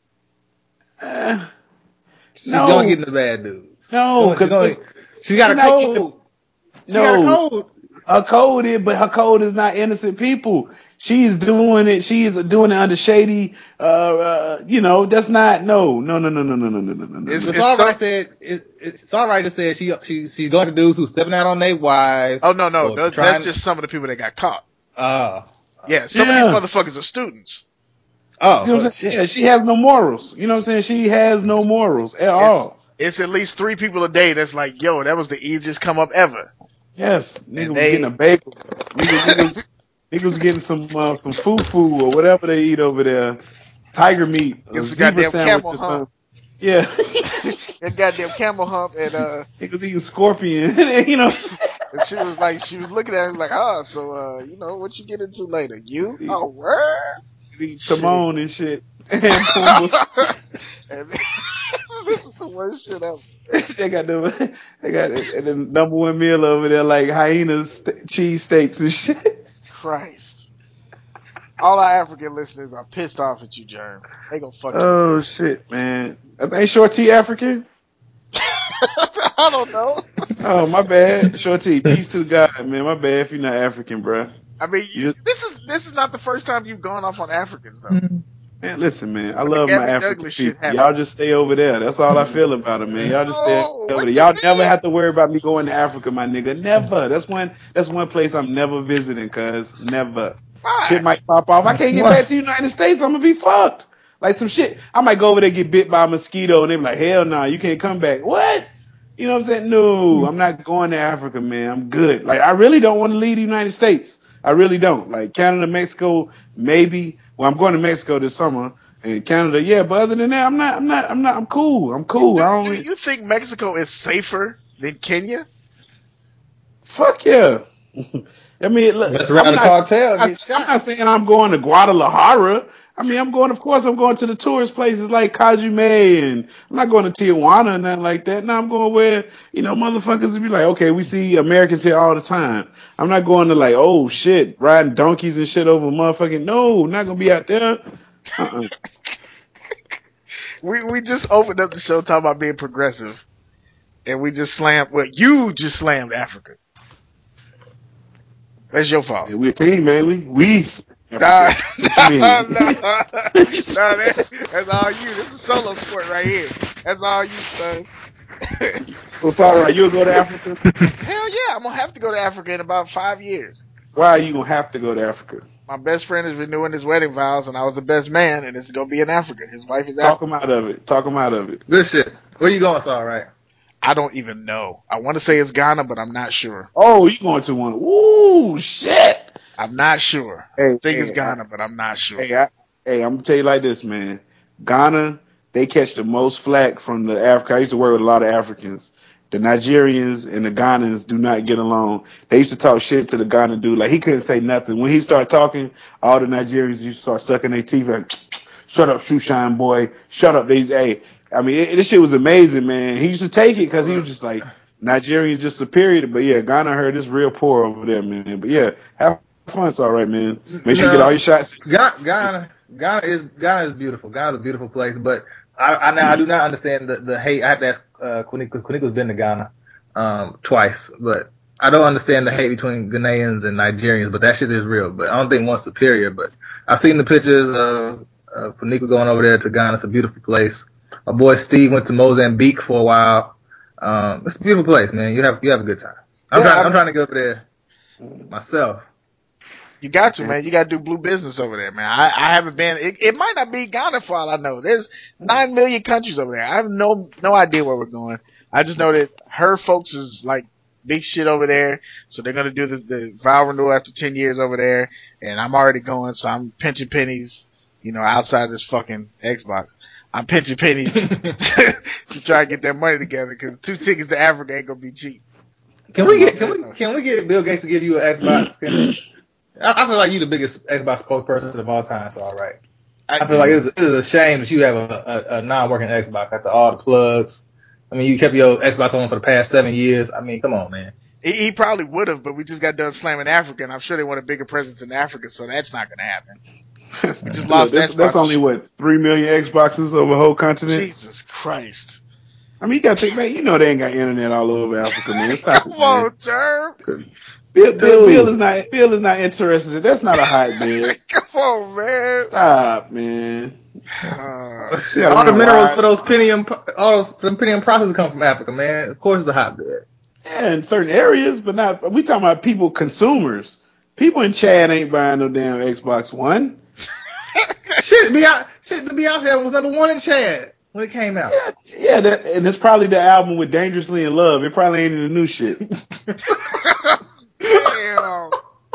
She's gonna get in the bad dudes. No, because she's got a code. Her code is, but her code is not innocent people. She's doing it. She is doing it under shady. That's not. No. It's all right. It's all right to say she's going to dudes who's stepping out on their wives. Oh no. That's just some of the people that got caught. Yeah, some of these motherfuckers are students. Oh, you know what I'm saying? Yeah, she has no morals. You know what I'm saying? She has no morals at all. It's at least 3 people a day that's like, yo, that was the easiest come up ever. Yes, nigga was getting a bagel. Nigga was getting some fufu or whatever they eat over there. Tiger meat, a zebra sandwich or something. Yeah. That goddamn camel hump and nigga was eating scorpion. You know. And she was looking at him like, so what you get into later? You? Oh, where? Timon and shit. And this is the worst shit ever. They got the number one meal over there, like hyenas, cheese steaks and shit. Christ. All our African listeners are pissed off at you, Jerm. They gonna fuck you. Oh shit, man. Ain't Short T African? I don't know. Oh, my bad. Short T, peace to God, man. My bad if you're not African, bro. I mean, this is not the first time you've gone off on Africans, though. Man, listen, man. I love my African people. Y'all just stay over there. That's all I feel about it, man. Y'all just stay over there. Y'all never have to worry about me going to Africa, my nigga. Never. That's one place I'm never visiting, cuz. Never. Why? Shit might pop off. I can't get back to the United States. I'm gonna be fucked. Like some shit. I might go over there and get bit by a mosquito and they be like, hell no, you can't come back. What? You know what I'm saying? No, I'm not going to Africa, man. I'm good. Like, I really don't want to leave the United States. I really don't. Like, Canada, Mexico, maybe. Well, I'm going to Mexico this summer. And Canada, yeah. But other than that, I'm cool. I'm cool. Do you think Mexico is safer than Kenya? Fuck yeah. I mean, look, that's around the cartel. I'm not saying I'm going to Guadalajara. I mean, I'm going to the tourist places like Cozumel, and I'm not going to Tijuana or nothing like that. No, I'm going where, motherfuckers will be like, okay, we see Americans here all the time. I'm not going to like, oh shit, riding donkeys and shit over motherfucking, no, not going to be out there. We just opened up the show talking about being progressive, and we just you just slammed Africa. That's your fault. Yeah, we're a team, man. We Nah, that's all you. This is a solo sport right here. That's all you, son. Well, sorry, you'll go to Africa? Hell yeah, I'm gonna have to go to Africa in about 5 years. Why are you gonna have to go to Africa? My best friend is renewing his wedding vows, and I was the best man, and it's gonna be in Africa. His wife is Talk him out of it. Good shit. Where you going, all right? I don't even know. I want to say it's Ghana, but I'm not sure. Oh, you going to one? Ooh, shit. I'm not sure. I think it's Ghana, but I'm not sure. Hey, I'm gonna tell you like this, man. Ghana, they catch the most flack from the Africa. I used to work with a lot of Africans. The Nigerians and the Ghanans do not get along. They used to talk shit to the Ghana dude. Like, he couldn't say nothing. When he started talking, all the Nigerians used to start sucking their teeth like, shut up, shoeshine boy. Shut up. This shit was amazing, man. He used to take it because he was just like, Nigerians just superior. But yeah, Ghana heard it's real poor over there, man. But yeah, have fun. It's all right, man. Make sure you get all your shots. Ghana is beautiful. Ghana's a beautiful place, but I do not understand the hate. I have to ask Kwaniku's been to Ghana twice, but I don't understand the hate between Ghanaians and Nigerians. But that shit is real. But I don't think one's superior. But I've seen the pictures of Kwaniku going over there to Ghana. It's a beautiful place. My boy Steve went to Mozambique for a while. It's a beautiful place, man. You have a good time. I'm trying to go over there myself. You got to, man. You got to do blue business over there, man. I haven't been. It might not be Ghana for all I know. There's 9 million countries over there. I have no idea where we're going. I just know that her folks is like big shit over there, so they're gonna do the vow renewal after 10 years over there, and I'm already going, so I'm pinching pennies, outside of this fucking Xbox. I'm pinching pennies to try to get that money together because 2 tickets to Africa ain't gonna be cheap. Can we get Bill Gates to give you an Xbox? I feel like you're the biggest Xbox spokesperson of all time, so all right. I feel like it is a shame that you have a non-working Xbox after all the plugs. I mean, you kept your Xbox on for the past 7 years. I mean, come on, man. He probably would have, but we just got done slamming Africa, and I'm sure they want a bigger presence in Africa, so that's not going to happen. We just lost that. That's only, 3 million Xboxes over the whole continent? Jesus Christ. I mean, you got to think, man, they ain't got internet all over Africa, man. Stop Come on, Term. Bill is not interested. That's not a hotbed. Come on, man. Stop, man. All the minerals for those Pentium processors come from Africa, man. Of course, it's a hotbed. Yeah, in certain areas, but not. We talking about people, consumers. People in Chad ain't buying no damn Xbox One. The Beyonce album was number 1 in Chad when it came out. Yeah, and it's probably the album with Dangerously in Love. It probably ain't in the new shit. Damn.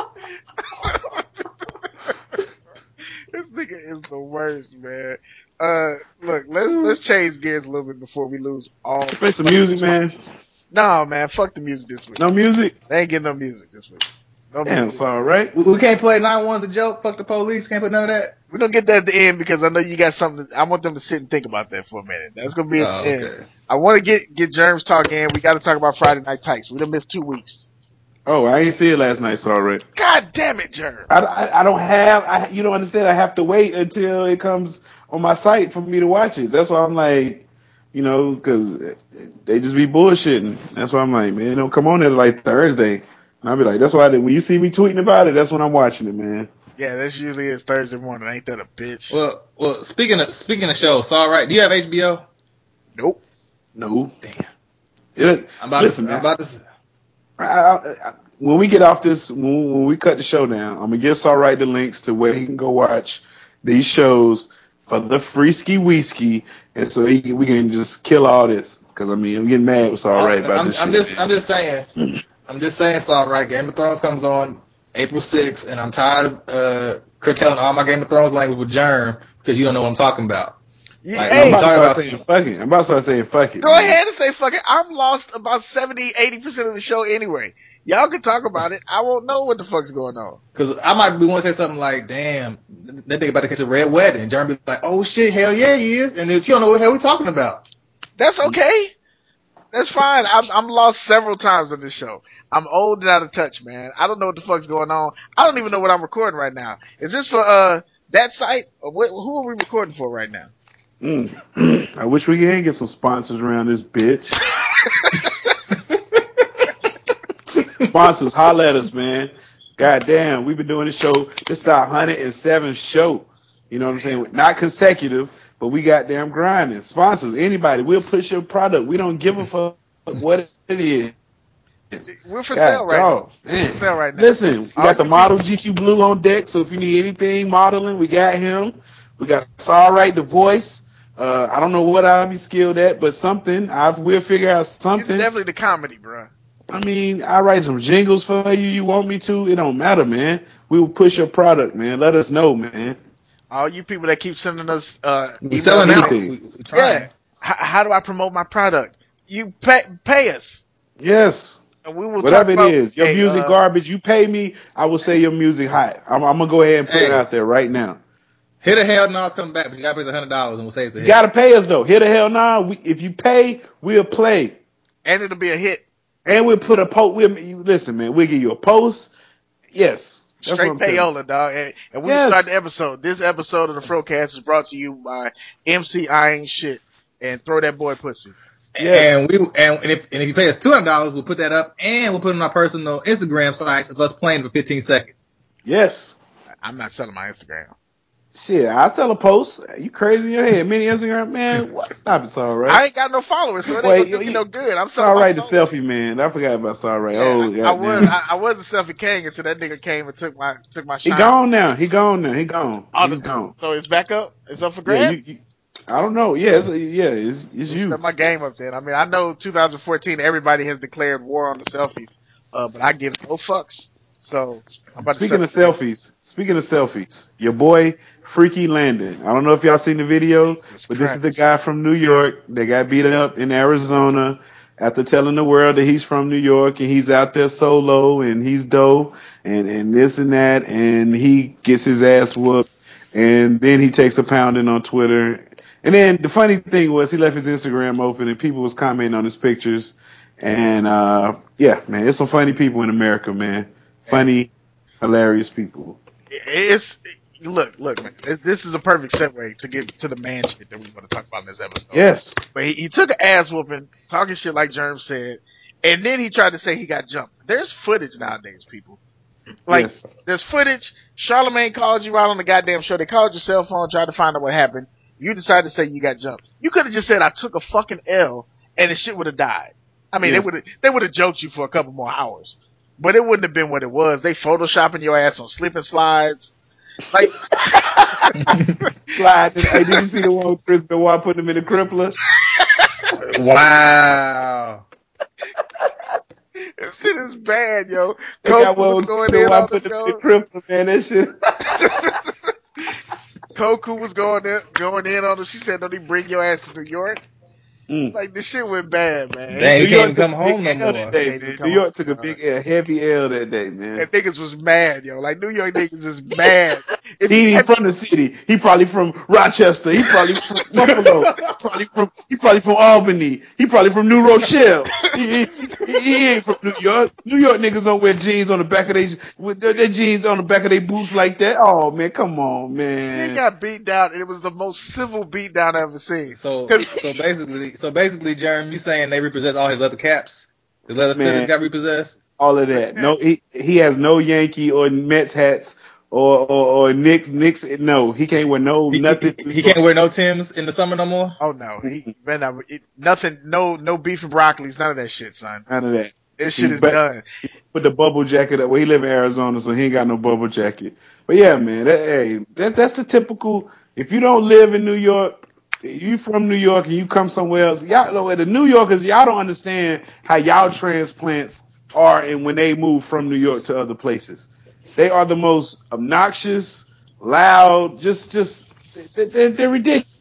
This nigga is the worst, man. Look, let's change gears a little bit before we lose all. Play some music, man. No, man, fuck the music this week. No music? They ain't getting no music this week. Damn, it's all right. We can't play 911's a joke. Fuck the police. Can't put none of that. We're gonna get that at the end because I know you got something. I want them to sit and think about that for a minute. That's gonna be at the end. I want to get Germs talking in. We got to talk about Friday Night Tykes. We done missed 2 weeks. Oh, I ain't see it last night, so already. God damn it, Germ. I don't have, you don't understand, I have to wait until it comes on my site for me to watch it. That's why I'm like, because they just be bullshitting. That's why I'm like, man, don't come on there like Thursday. And I'll be like, that's why when you see me tweeting about it, that's when I'm watching it, man. Yeah, that's usually is Thursday morning. Ain't that a bitch? Well, speaking of shows, all right. Do you have HBO? Nope. No. Damn. I'm about to. When we get off this, when we cut the show down, I'm gonna give Saw Right the links to where he can go watch these shows for the Freesky Whiskey, and so we can just kill all this. Because I'm getting mad with Saw Right about this. I'm just saying, Saw Right. Game of Thrones comes on April 6th, and I'm tired of curtailing all my Game of Thrones language with Germ because you don't know what I'm talking about. Yeah, Like, hey, I'm talking about about to start saying fuck it. go ahead and say fuck it. I'm lost about 70-80% of the show anyway. Y'all can talk about it. I won't know what the fuck's going on. because I might be want to say something like, "Damn, that nigga about to catch a red wedding." And Jeremy be like, "Oh shit, hell yeah, he is," and then you don't know what the hell we talking about. That's okay. That's fine. I'm lost several times on this show. I'm old and out of touch, man. I don't know what the fuck's going on. I don't even know what I'm recording right now. Is this for that site or who are we recording for right now? I wish we can get some sponsors around this bitch. Sponsors, holla at us, man. God damn, we've been doing this show. This is our 107th show. You know what I'm saying? Not consecutive, but we goddamn grinding. Sponsors, anybody, we'll push your product. We don't give a fuck what it is. We're for sale right now. Man. For sale right now. Listen, we got the model GQ Blue on deck, so if you need anything modeling, we got him. We got Sorright, the voice. I don't know what I'll be skilled at, but something. We'll figure out something. It's definitely the comedy, bro. I mean, I write some jingles for you. You want me to? It don't matter, man. We will push your product, man. Let us know, man. All you people that keep sending us We selling out. anything. We trying. Yeah. How do I promote my product? You pay us. Yes. And we will Whatever talk about, it is. Your music garbage, you pay me, I will say your music hot. I'm going to go ahead and put it out there right now. Hit a hell no, it's coming back, but you gotta pay us $100 and we'll say it's a You hit. got to pay us, though. Hit a hell nah. If you pay, we'll play. And it'll be a hit. And we'll put a post. Listen, man, we'll give you a post. Yes. That's Straight what I'm telling you. payola, dog. And we Yes. start the episode. This episode of the Frocast is brought to you by MC I Ain't Shit and Throw That Boy Pussy. And if you pay us $200, we'll put that up and we'll put it on our personal Instagram sites of us playing for 15 seconds. Yes. I'm not selling my Instagram. Shit, I sell a post. You crazy in your head. Mini Instagram, man. What? Stop it, Sorright. I ain't got no followers, so it ain't gonna do me no good. I'm selling Sorright, the my soul. selfie man. I forgot about Sorright. Yeah, Oh, I was a selfie king until that nigga came and took my He shine. gone now. He gone. He's gone. So it's back up. It's up for Yeah, grabs. I don't know. Yeah, it's you. Step my game up then. I mean, I know 2014 everybody has declared war on the selfies, but I give no fucks. So I'm about Speaking of selfies, your boy Freaky Landon. I don't know if y'all seen the video, but this is the guy from New York that got beat up in Arizona after telling the world that he's from New York and he's out there solo and he's dope and this and that, and he gets his ass whooped, and then he takes a pounding on Twitter. And then the funny thing was he left his Instagram open and people was commenting on his pictures. And yeah, man, it's some funny people in America, man. Funny, hilarious people. Look, man. This is a perfect segue to get to the man shit that we want to talk about in this episode. Yes. But he took an ass whooping, talking shit like Germ said, and then he tried to say he got jumped. There's footage nowadays, people. Like, Yes. There's footage. Charlamagne called you out on the goddamn show. They called your cell phone, tried to find out what happened. You decided to say you got jumped. You could have just said, I took a fucking L, and the shit would have died. I mean, Yes. they would have joked you for a couple more hours. But it wouldn't have been what it was. They photoshopping your ass on slip and slides. Like, Slide. Hey, did you see the one with Chris Benoit putting him in the crippler? Wow. this shit is bad, yo. They got Koku one was with going Chris in on Benoit the putting him in the show. crippler, man. That shit. Koku was going in on him. She said, don't he bring your ass to New York? Like, this shit went bad, man. Dang, New you York can't even took come a big home no L more. that day, Can't even man. come New York home. took a heavy L that day, man. And niggas was mad, yo. Like, New York niggas is mad. He ain't from the city. He probably from Rochester. He probably from Buffalo. He probably from Albany. He probably from New Rochelle. He ain't from New York. New York niggas don't wear jeans on the back of their jeans on the back of their boots like that. Oh man, come on, He man. got beat down, and it was the most civil beat down I've ever seen. So 'Cause- basically, Jeremy, you saying they repossess all his leather caps? The leather Man. fitters got repossessed? All of that. No, he has no Yankee or Mets hats or Knicks. No, he can't wear nothing. He can't wear no Timbs in the summer no more? Oh no, nothing, no beef and broccolis, none of that shit, son. None of that. This shit He's is back- done. Put the bubble jacket up. Well, he live in Arizona, so he ain't got no bubble jacket. But yeah, man, that's the typical. If you don't live in New York, you from New York and you come somewhere else. Y'all, the New Yorkers, y'all don't understand how y'all transplants are, and when they move from New York to other places, they are the most obnoxious, loud. They're ridiculous.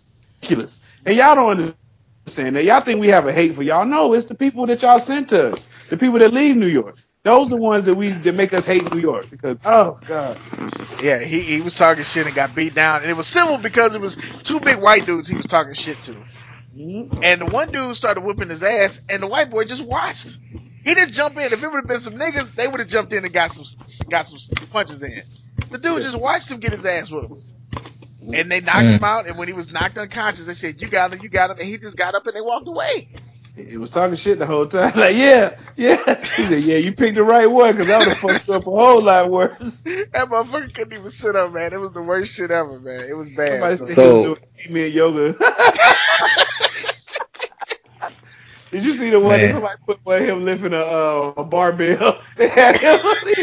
ridiculous. And y'all don't understand that. Y'all think we have a hate for y'all. No, it's the people that y'all sent to us. The people that leave New York. Those are the ones that make us hate New York. Because, oh, God. Yeah, he was talking shit and got beat down. And it was simple because it was two big white dudes he was talking shit to. Mm-hmm. And the one dude started whooping his ass, and the white boy just watched. He didn't jump in. If it would have been some niggas, they would have jumped in and got some punches in. The dude just watched him get his ass whooped. And they knocked him out, and when he was knocked unconscious, they said, you got him, and he just got up and they walked away. He was talking shit the whole time. Like, yeah. He said, yeah, you picked the right one, because I would have fucked up a whole lot worse. That motherfucker couldn't even sit up, man. It was the worst shit ever, man. It was bad. Somebody said he was doing cement yoga. Did you see the one that somebody put by him lifting a barbell? They had him.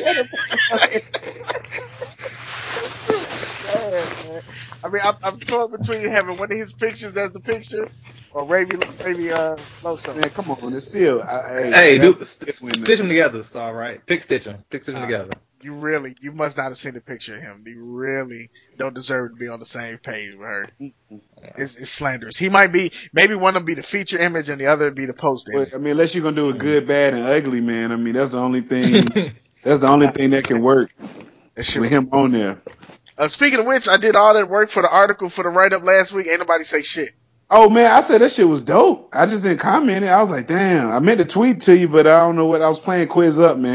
I mean, I'm torn between having one of his pictures as the picture or Ravi Loso. Man, come on, it's still. Hey, dude, stitch them together. It's all right. Stitch them together. You must not have seen the picture of him. You really don't deserve to be on the same page with her. It's slanderous. He might be, maybe one of them be the feature image and the other be the post image. I mean, unless you're gonna do a good, bad, and ugly, man. I mean, that's the only thing. That's the only thing that can work with him on there. Speaking of which, I did all that work for the article for the write up last week. Ain't nobody say shit. Oh man, I said that shit was dope. I just didn't comment it. I was like, damn. I meant to tweet to you, but I don't know what I was playing. Quiz Up, man.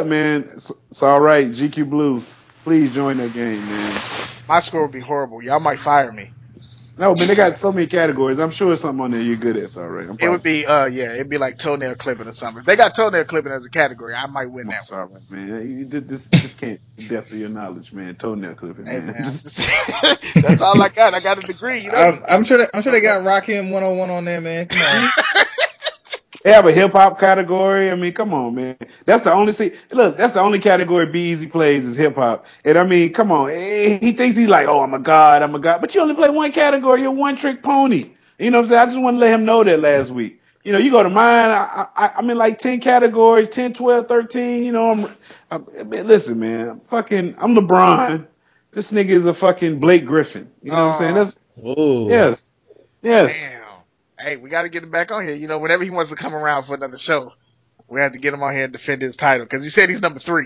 It's all right. GQ Blue, please join that game, man. My score would be horrible. Y'all might fire me. No, man, they got so many categories. I'm sure it's something on there you're good at. It's all right. It would be, it'd be like toenail clipping or something. If they got toenail clipping as a category, I might win that one. All right, man. You just can't depth of your knowledge, man. Toenail clipping, man. Hey, man that's all I got. I got a degree, you know. I'm sure they got Rakim 101 on there, man. Come on. They have a hip hop category. I mean, come on, man. That's the only category B-Easy plays is hip hop. And I mean, come on. He thinks he's like, oh, I'm a god. But you only play one category. You're a one-trick pony. You know what I'm saying? I just want to let him know that last week. You know, you go to mine. I'm in like 10 categories, 10, 12, 13. You know, listen, man. I'm LeBron. This nigga is a fucking Blake Griffin. You know what I'm saying? Yes. Damn. Hey, we got to get him back on here. You know, whenever he wants to come around for another show, we have to get him on here and defend his title because he said he's number 3.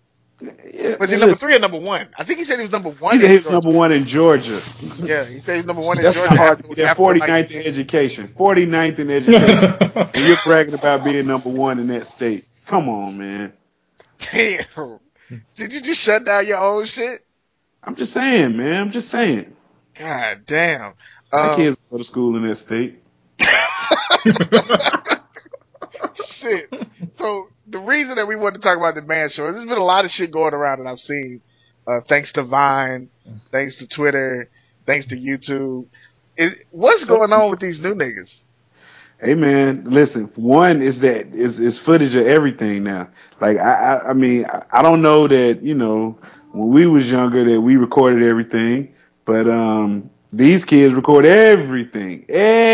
Yeah, was he number 3 or number 1? I think he said he was number 1. He said he was number 1 in Georgia. Yeah, he said he's number 1 in That's Georgia. That's hard to get 49th in education. 49th in education. And you're bragging about being number 1 in that state. Come on, man. Damn. Did you just shut down your own shit? I'm just saying, man. I'm just saying. God damn. My kids go to school in that state. Shit. So the reason that we want to talk about the Man Show is there's been a lot of shit going around that I've seen, thanks to Vine, thanks to Twitter, thanks to YouTube. What's going on with these new niggas? Hey man, listen. One is that is footage of everything now. Like I mean I don't know that when we was younger that we recorded everything, but these kids record everything.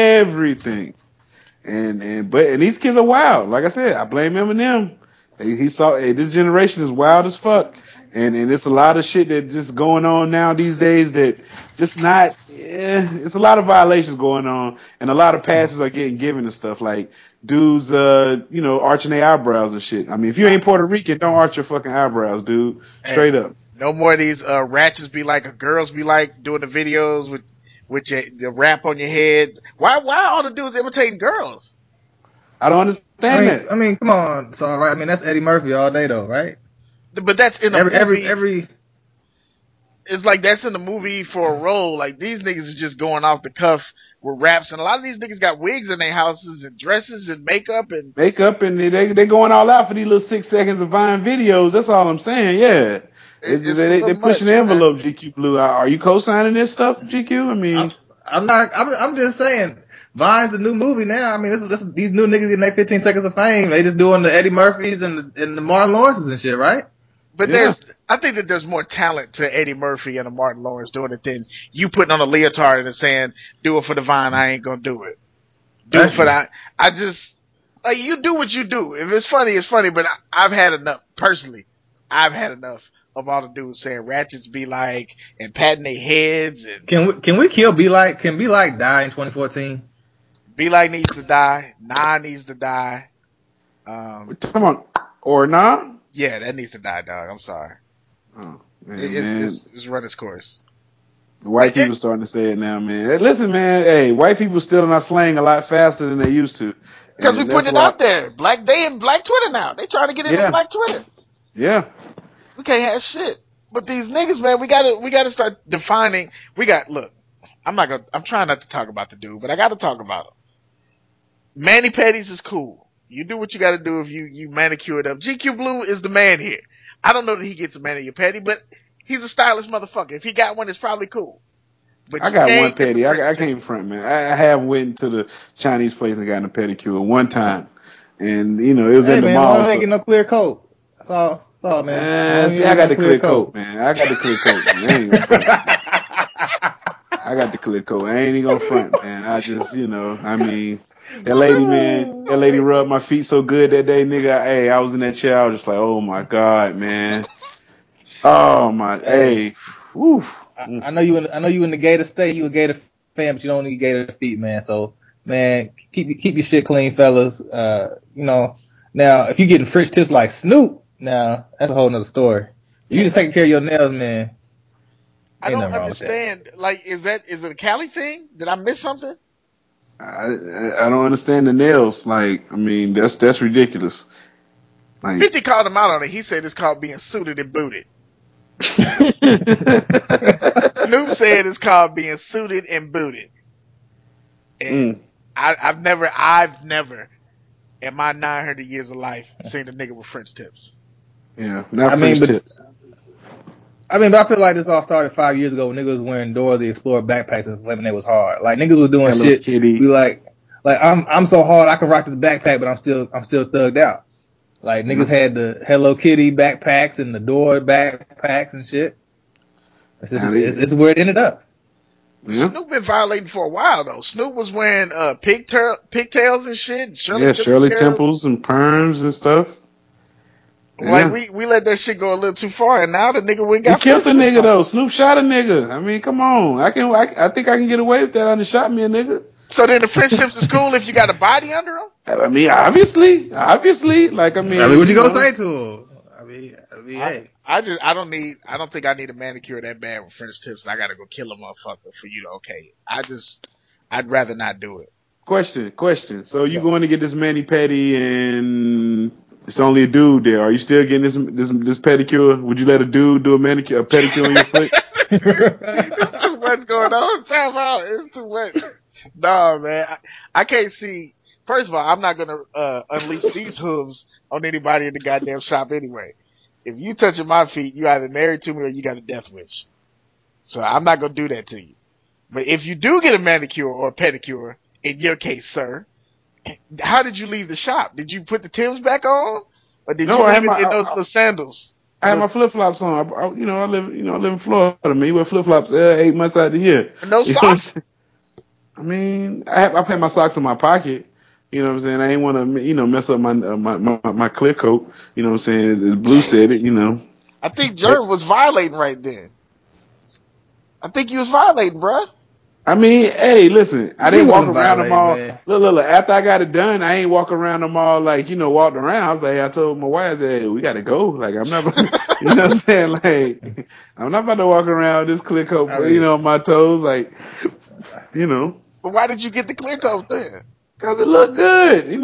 And these kids are wild. Like I said, I blame Eminem. He saw this generation is wild as fuck. And it's a lot of shit that just going on now these days that just not it's a lot of violations going on and a lot of passes are getting given and stuff like dudes arching their eyebrows and shit. I mean, if you ain't Puerto Rican, don't arch your fucking eyebrows, dude. Straight up. No more of these ratchets be like, or girls be like doing the videos with the wrap on your head. Why all the dudes imitating girls? I don't understand that. I mean, come on. It's all right. I mean, that's Eddie Murphy all day though, right? But that's in a movie. Every it's like that's in the movie for a role. Like these niggas is just going off the cuff with raps, and a lot of these niggas got wigs in their houses and dresses and makeup and they going all out for these little 6 seconds of Vine videos. That's all I'm saying. Yeah. They're pushing the envelope, man. GQ Blue. Are you co-signing this stuff, GQ? I mean, I'm not. I'm just saying, Vine's the new movie now. I mean, these new niggas getting their 15 seconds of fame. They just doing the Eddie Murphys and the Martin Lawrences and shit, right? But I think that there's more talent to Eddie Murphy and a Martin Lawrence doing it than you putting on a leotard and saying, "Do it for the Vine." I ain't gonna do it. Do it for that. I just you do what you do. If it's funny, it's funny. But I've had enough personally. I've had enough of all the dudes saying ratchets be like and patting their heads and Can we kill Be Like? Can Be Like die in 2014? Be Like needs to die. Nah needs to die. Come on, or nah? Yeah, that needs to die, dog. I'm sorry. Oh, man, It's run its course. The white people starting to say it now, man. Hey, listen, man. Hey, white people stealing our slang a lot faster than they used to. Because we putting it out there. They in Black Twitter now. They trying to get into Black Twitter. Yeah. We can't have shit. But these niggas, man, we gotta start defining. Look, I'm trying not to talk about the dude, but I gotta talk about him. Mani Petties is cool. You do what you gotta do if you manicure it up. GQ Blue is the man here. I don't know that he gets a manicure petty, but he's a stylish motherfucker. If he got one, it's probably cool. But I got one petty. I can't front, man. I have went to the Chinese place and gotten a pedicure one time. And, it was in the mall. Hey, man, I ain't getting no clear coat. That's all, man. See, I got the clear coat, man. I got the clear coat, man. I got the clear coat. I ain't even gonna front, man. I just, that lady rubbed my feet so good that day, nigga. Hey, I was in that chair. I was just like, oh my God, man. Oh my, hey. Woo. I know you in the Gator state. You a Gator fan, but you don't need Gator feet, man. So, man, keep your shit clean, fellas. Now if you getting French tips like Snoop, now that's a whole nother story. You just taking care of your nails, man. I don't understand. Like, is it a Cali thing? Did I miss something? I don't understand the nails. Like, I mean, that's ridiculous. Like, 50 called him out on it. He said it's called being suited and booted. Snoop said it's called being suited and booted. And I've never in my 900 years of life seen a nigga with French tips. Yeah, French tips. But I feel like this all started 5 years ago when niggas was wearing Dora the Explorer backpacks and lemonade was hard. Like, niggas was doing shit. Be like I'm so hard I can rock this backpack, but I'm still thugged out. Like, niggas had the Hello Kitty backpacks and the Dora backpacks and shit. It's where it ended up. Yeah. Snoop been violating for a while though. Snoop was wearing pigtails and shit. Shirley Temples and perms and stuff. Like we let that shit go a little too far, and now the nigga went got. He killed a nigga though. Snoop shot a nigga. I mean, come on. I think I can get away with that. I done shot me a nigga. So then the French tips is cool if you got a body under them? I mean, obviously. Like, I mean, what you gonna say to him? I mean, hey. I don't think I need a manicure that bad with French tips. And I gotta go kill a motherfucker for you to okay. I'd rather not do it. Question. So you going to get this mani petty and it's only a dude there. Are you still getting this pedicure? Would you let a dude do a pedicure on your foot? There's too much going on. Time out. It's too much. No, man. I can't see. First of all, I'm not going to unleash these hooves on anybody in the goddamn shop anyway. If you touching my feet, you either married to me or you got a death wish. So I'm not going to do that to you. But if you do get a manicure or a pedicure, in your case, sir, how did you leave the shop? Did you put the Timbs back on? Or did you leave it in those little sandals? I had my flip-flops on. I live in Florida. Me wear flip-flops 8 months out of the year. No socks? I mean, I put my socks in my pocket. You know what I'm saying? I ain't want to, mess up my clear coat. You know what I'm saying? As Blue said it, I think Jerv was violating right then. I think you was violating, bruh. I mean, hey, listen, I didn't walk around the mall. Look, after I got it done, I ain't walk around the mall like, walked around. I was like, I told my wife, I said, hey, we got to go. Like, I'm not, you know what I'm saying? Like, I'm not about to walk around with this clear coat, on my toes, like, But why did you get the clear coat then? Because it looked good, Hey,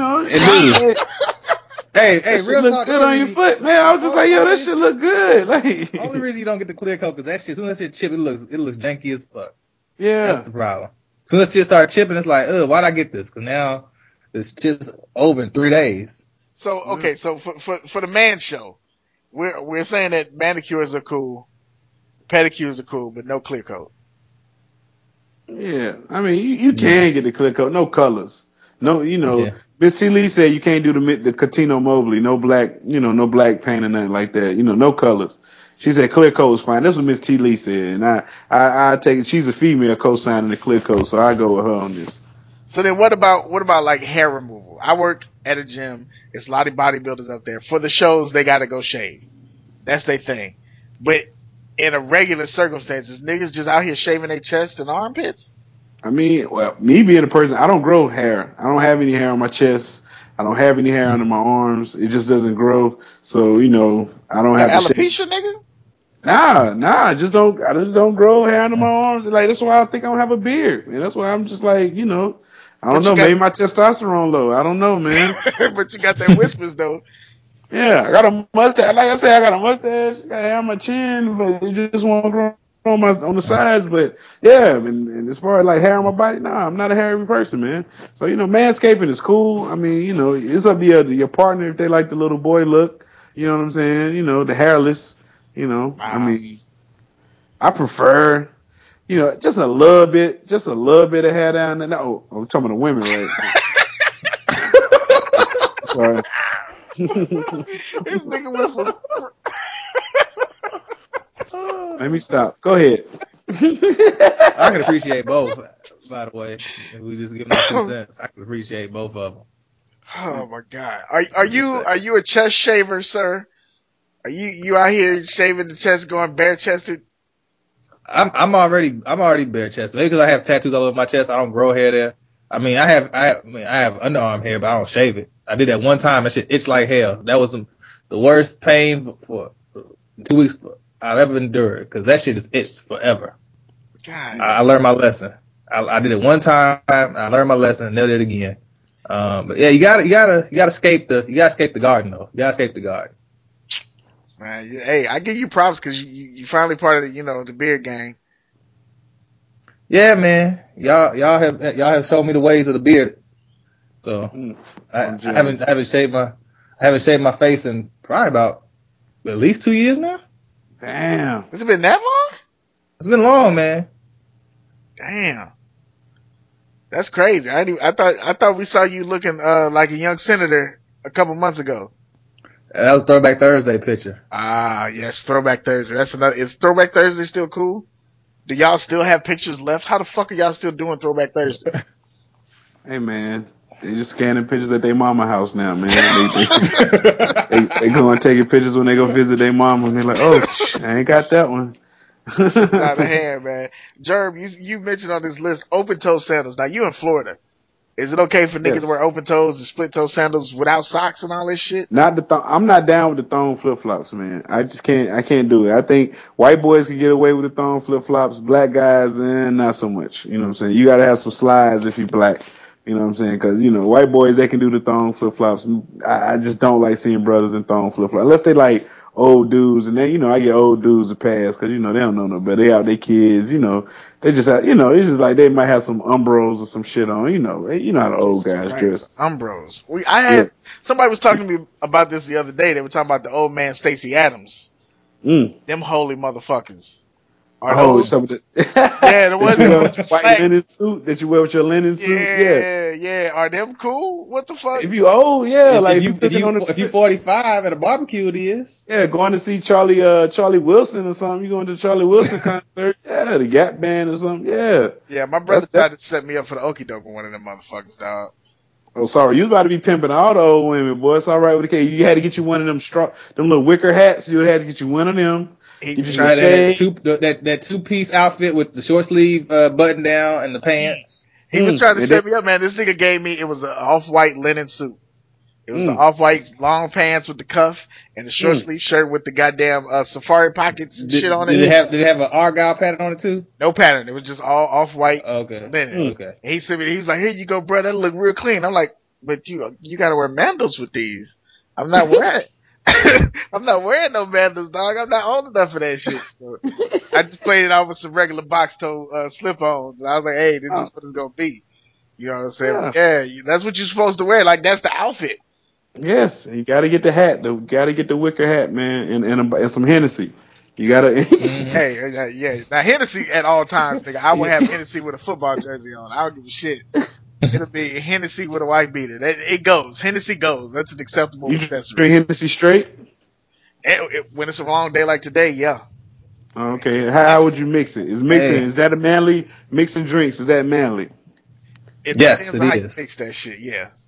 real look good on your foot, man. I was just like, yo, that shit look good. Like, the only reason you don't get the clear coat because that shit, as soon as that shit chip, it looks janky as fuck. Yeah, that's the problem. As soon as shit start chipping, it's like, why'd I get this? Because now it's just over in 3 days. So okay, so for the man show, we're saying that manicures are cool, pedicures are cool, but no clear coat. Yeah, I mean you can get the clear coat, no colors. No, Miss T. Lee said you can't do the Catino Mobley, no black, no black paint or nothing like that. No colors. She said clear coat is fine. That's what Miss T. Lee said, and I take it. She's a female co-signing the clear coat, so I go with her on this. So then, what about like hair removal? I work at a gym. It's a lot of bodybuilders up there. For the shows, they got to go shave. That's their thing. But in a regular circumstances, niggas just out here shaving their chest and armpits. I mean, well, me being a person, I don't grow hair. I don't have any hair on my chest. I don't have any hair under my arms. It just doesn't grow. So, you know, I don't have alopecia, nigga? Nah, I just don't grow hair under my arms. Like, that's why I think I don't have a beard. And that's why I'm just like, you know, I don't know. Maybe my testosterone low. I don't know, man. But you got that whispers, though. Yeah, I got a mustache. Like I said, I got a mustache. I got hair on my chin, but it just won't grow on the sides. But yeah, and as far as like hair on my body, nah, I'm not a hairy person, man. So, you know, manscaping is cool. I mean, you know, it's up to your partner if they like the little boy look. You know what I'm saying? You know, the hairless. You know, wow. I mean, I prefer, you know, just a little bit of hair down there. No, I'm talking to women, right? Sorry. This nigga went from... Let me stop. Go ahead. I can appreciate both, by the way. If we just give them 2 cents, I can appreciate both of them. Oh my God. Are you a chest shaver, sir? Are you out here shaving the chest, going bare chested? I'm already bare chested. Maybe because I have tattoos all over my chest, I don't grow hair there. I mean, I have underarm hair, but I don't shave it. I did that one time. That shit itched like hell. That was the worst pain for 2 weeks I've ever endured because that shit is itched forever. God. I learned my lesson. I did it one time. I learned my lesson and never did it again. But yeah, you gotta escape the garden though. You gotta escape the garden. Man, hey, I give you props because you finally part of the beard gang. Yeah, man. Y'all have shown me the ways of the beard. So I haven't shaved my face in probably about at least 2 years now. Damn. Has it been that long? It's been long, man. Damn. That's crazy. I thought we saw you looking like a young senator a couple months ago. That was Throwback Thursday picture. Ah, yes, Throwback Thursday. That's another. Is Throwback Thursday still cool? Do y'all still have pictures left? How the fuck are y'all still doing Throwback Thursday? Hey man, they just scanning pictures at their mama house now, man. They going taking pictures when they go visit their mama, and they're like, oh, I ain't got that one. Shit out of hand, man. Jerm, you mentioned on this list open toe sandals. Now you in Florida. Is it okay for niggas to wear open toes and split toe sandals without socks and all this shit? I'm not down with the thong flip flops, man. I can't do it. I think white boys can get away with the thong flip flops. Black guys, not so much. You know what I'm saying? You gotta have some slides if you black. You know what I'm saying? Cause, white boys, they can do the thong flip flops. I just don't like seeing brothers in thong flip flops. Unless they like old dudes, and then, I get old dudes a pass, cause, they don't know no better. They out their kids, they just have, it's just like they might have some Umbros or some shit on, you know how the old guys dress. Umbros. Somebody was talking to me about this the other day. They were talking about the old man Stacey Adams. Them holy motherfuckers. Yeah, the ones that white linen suit that you wear with your linen suit. Yeah. Are them cool? What the fuck? If you old, like if you 45 at a barbecue, it is. Yeah, going to see Charlie Wilson or something. You going to the Charlie Wilson concert? Yeah, the Gap Band or something. Yeah. Yeah, my brother tried to set me up for the okie doke with one of them motherfuckers, dog. Oh, sorry, you about to be pimping all the old women, boy. It's all right with the case. You had to get you one of them them little wicker hats. You had to get you one of them. He tried that 2-piece outfit with the short sleeve button down and the pants. He was trying to set me up, man. This nigga gave me, it was an off-white linen suit. It was the off-white long pants with the cuff and the short sleeve shirt with the goddamn safari pockets and shit on it. Did it have an Argyle pattern on it too? No pattern. It was just all off-white linen. Okay. And he said, he was like, here you go, bro. That look real clean. I'm like, but you gotta wear mandals with these. I'm not wearing it. I'm not wearing no mandals, dog. I'm not old enough for that shit. So I just played it off with some regular box toe slip-ons. And I was like, hey, this is what it's gonna be. You know what I'm saying? Yeah, that's what you're supposed to wear. Like, that's the outfit. Yes, you gotta get the hat. Gotta get the wicker hat, man, and some Hennessy. You gotta. Hey, yeah. Now Hennessy at all times, nigga. I would have Hennessy with a football jersey on. I don't give a shit. It'll be Hennessy with a white beater. It goes. Hennessy goes. That's an acceptable accessory. Drink Hennessy straight? When it's a long day like today, yeah. Okay. How would you mix it? Is that a manly mixing drinks? Is that manly? Yes, it is. Mix that shit, yeah.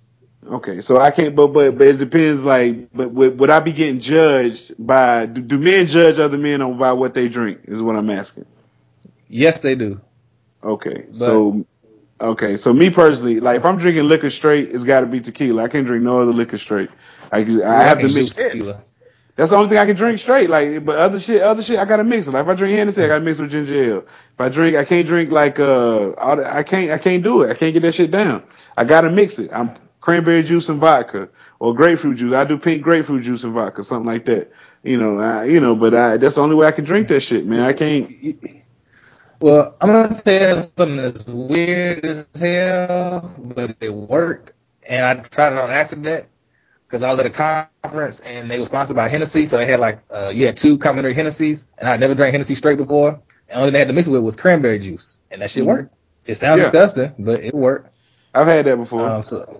Okay, so I can't, but it depends. Like, but would I be getting judged by? Do men judge other men on by what they drink? Is what I'm asking. Yes, they do. Okay, But- so me personally, like if I'm drinking liquor straight, it's got to be tequila. I can't drink no other liquor straight. I have to mix. tequila. That's the only thing I can drink straight. Like, but other shit, I gotta mix it. Like if I drink Hennessy, I gotta mix it with ginger ale. If I can't drink like I can't do it. I can't get that shit down. I gotta mix it. I'm cranberry juice and vodka or grapefruit juice. I do pink grapefruit juice and vodka, something like that. But that's the only way I can drink that shit, man. I can't. Well, I'm gonna say something that's weird as hell, but it worked, and I tried it on accident because I was at a conference and they were sponsored by Hennessy, so they had you had 2 complimentary Hennessy's, and I never drank Hennessy straight before. And the only thing they had to mix it with was cranberry juice, and that shit worked. It sounds disgusting, but it worked. I've had that before.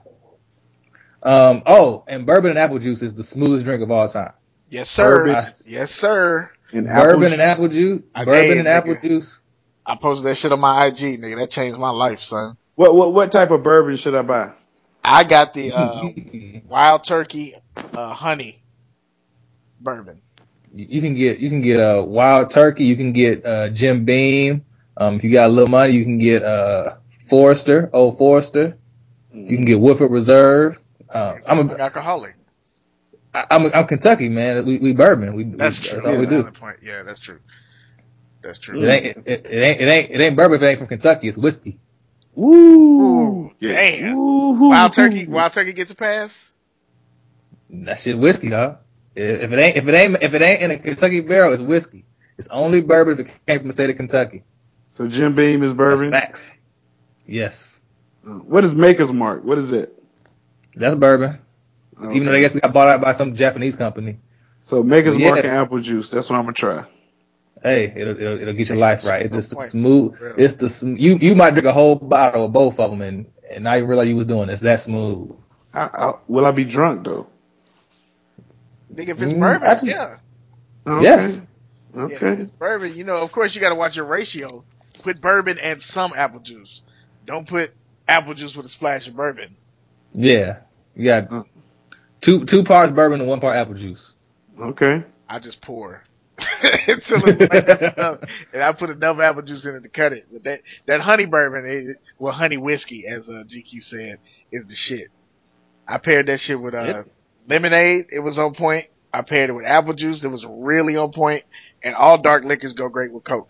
And bourbon and apple juice is the smoothest drink of all time. Yes, sir. Bourbon. Yes, sir. And Bourbon and apple juice. Bourbon and apple juice. I posted that shit on my IG, nigga. That changed my life, son. What type of bourbon should I buy? I got the Wild Turkey honey bourbon. You can get Wild Turkey. You can get Jim Beam. If you got a little money, you can get Forester, Old Forester. You can get Woodford Reserve. I'm an alcoholic. I'm Kentucky, man. We bourbon. That's true. That's all we do. Point. Yeah, that's true. That's true. It ain't bourbon if it ain't from Kentucky. It's whiskey. Ooh, damn. Ooh. Wild Turkey gets a pass. That shit whiskey, dog. If it ain't in a Kentucky barrel, it's whiskey. It's only bourbon if it came from the state of Kentucky. So Jim Beam is bourbon. That's facts. Yes. What is Maker's Mark? What is it? That's bourbon. Okay. Even though they got bought out by some Japanese company. So Maker's Mark and apple juice. That's what I'm gonna try. Hey, it'll get your life right. It's just smooth. It's you might drink a whole bottle of both of them and not even realize you was doing it. It's that smooth. Will I be drunk though? Think if it's bourbon, yeah. Okay. Yes. Okay. Yeah, if it's bourbon, of course you got to watch your ratio. Put bourbon and some apple juice. Don't put apple juice with a splash of bourbon. Yeah, you got two parts bourbon and 1 part apple juice. Okay. I just pour until it's enough, and I put enough apple juice in it to cut it. But that honey bourbon, honey whiskey, as GQ said, is the shit. I paired that shit with lemonade. It was on point. I paired it with apple juice. It was really on point. And all dark liquors go great with Coke.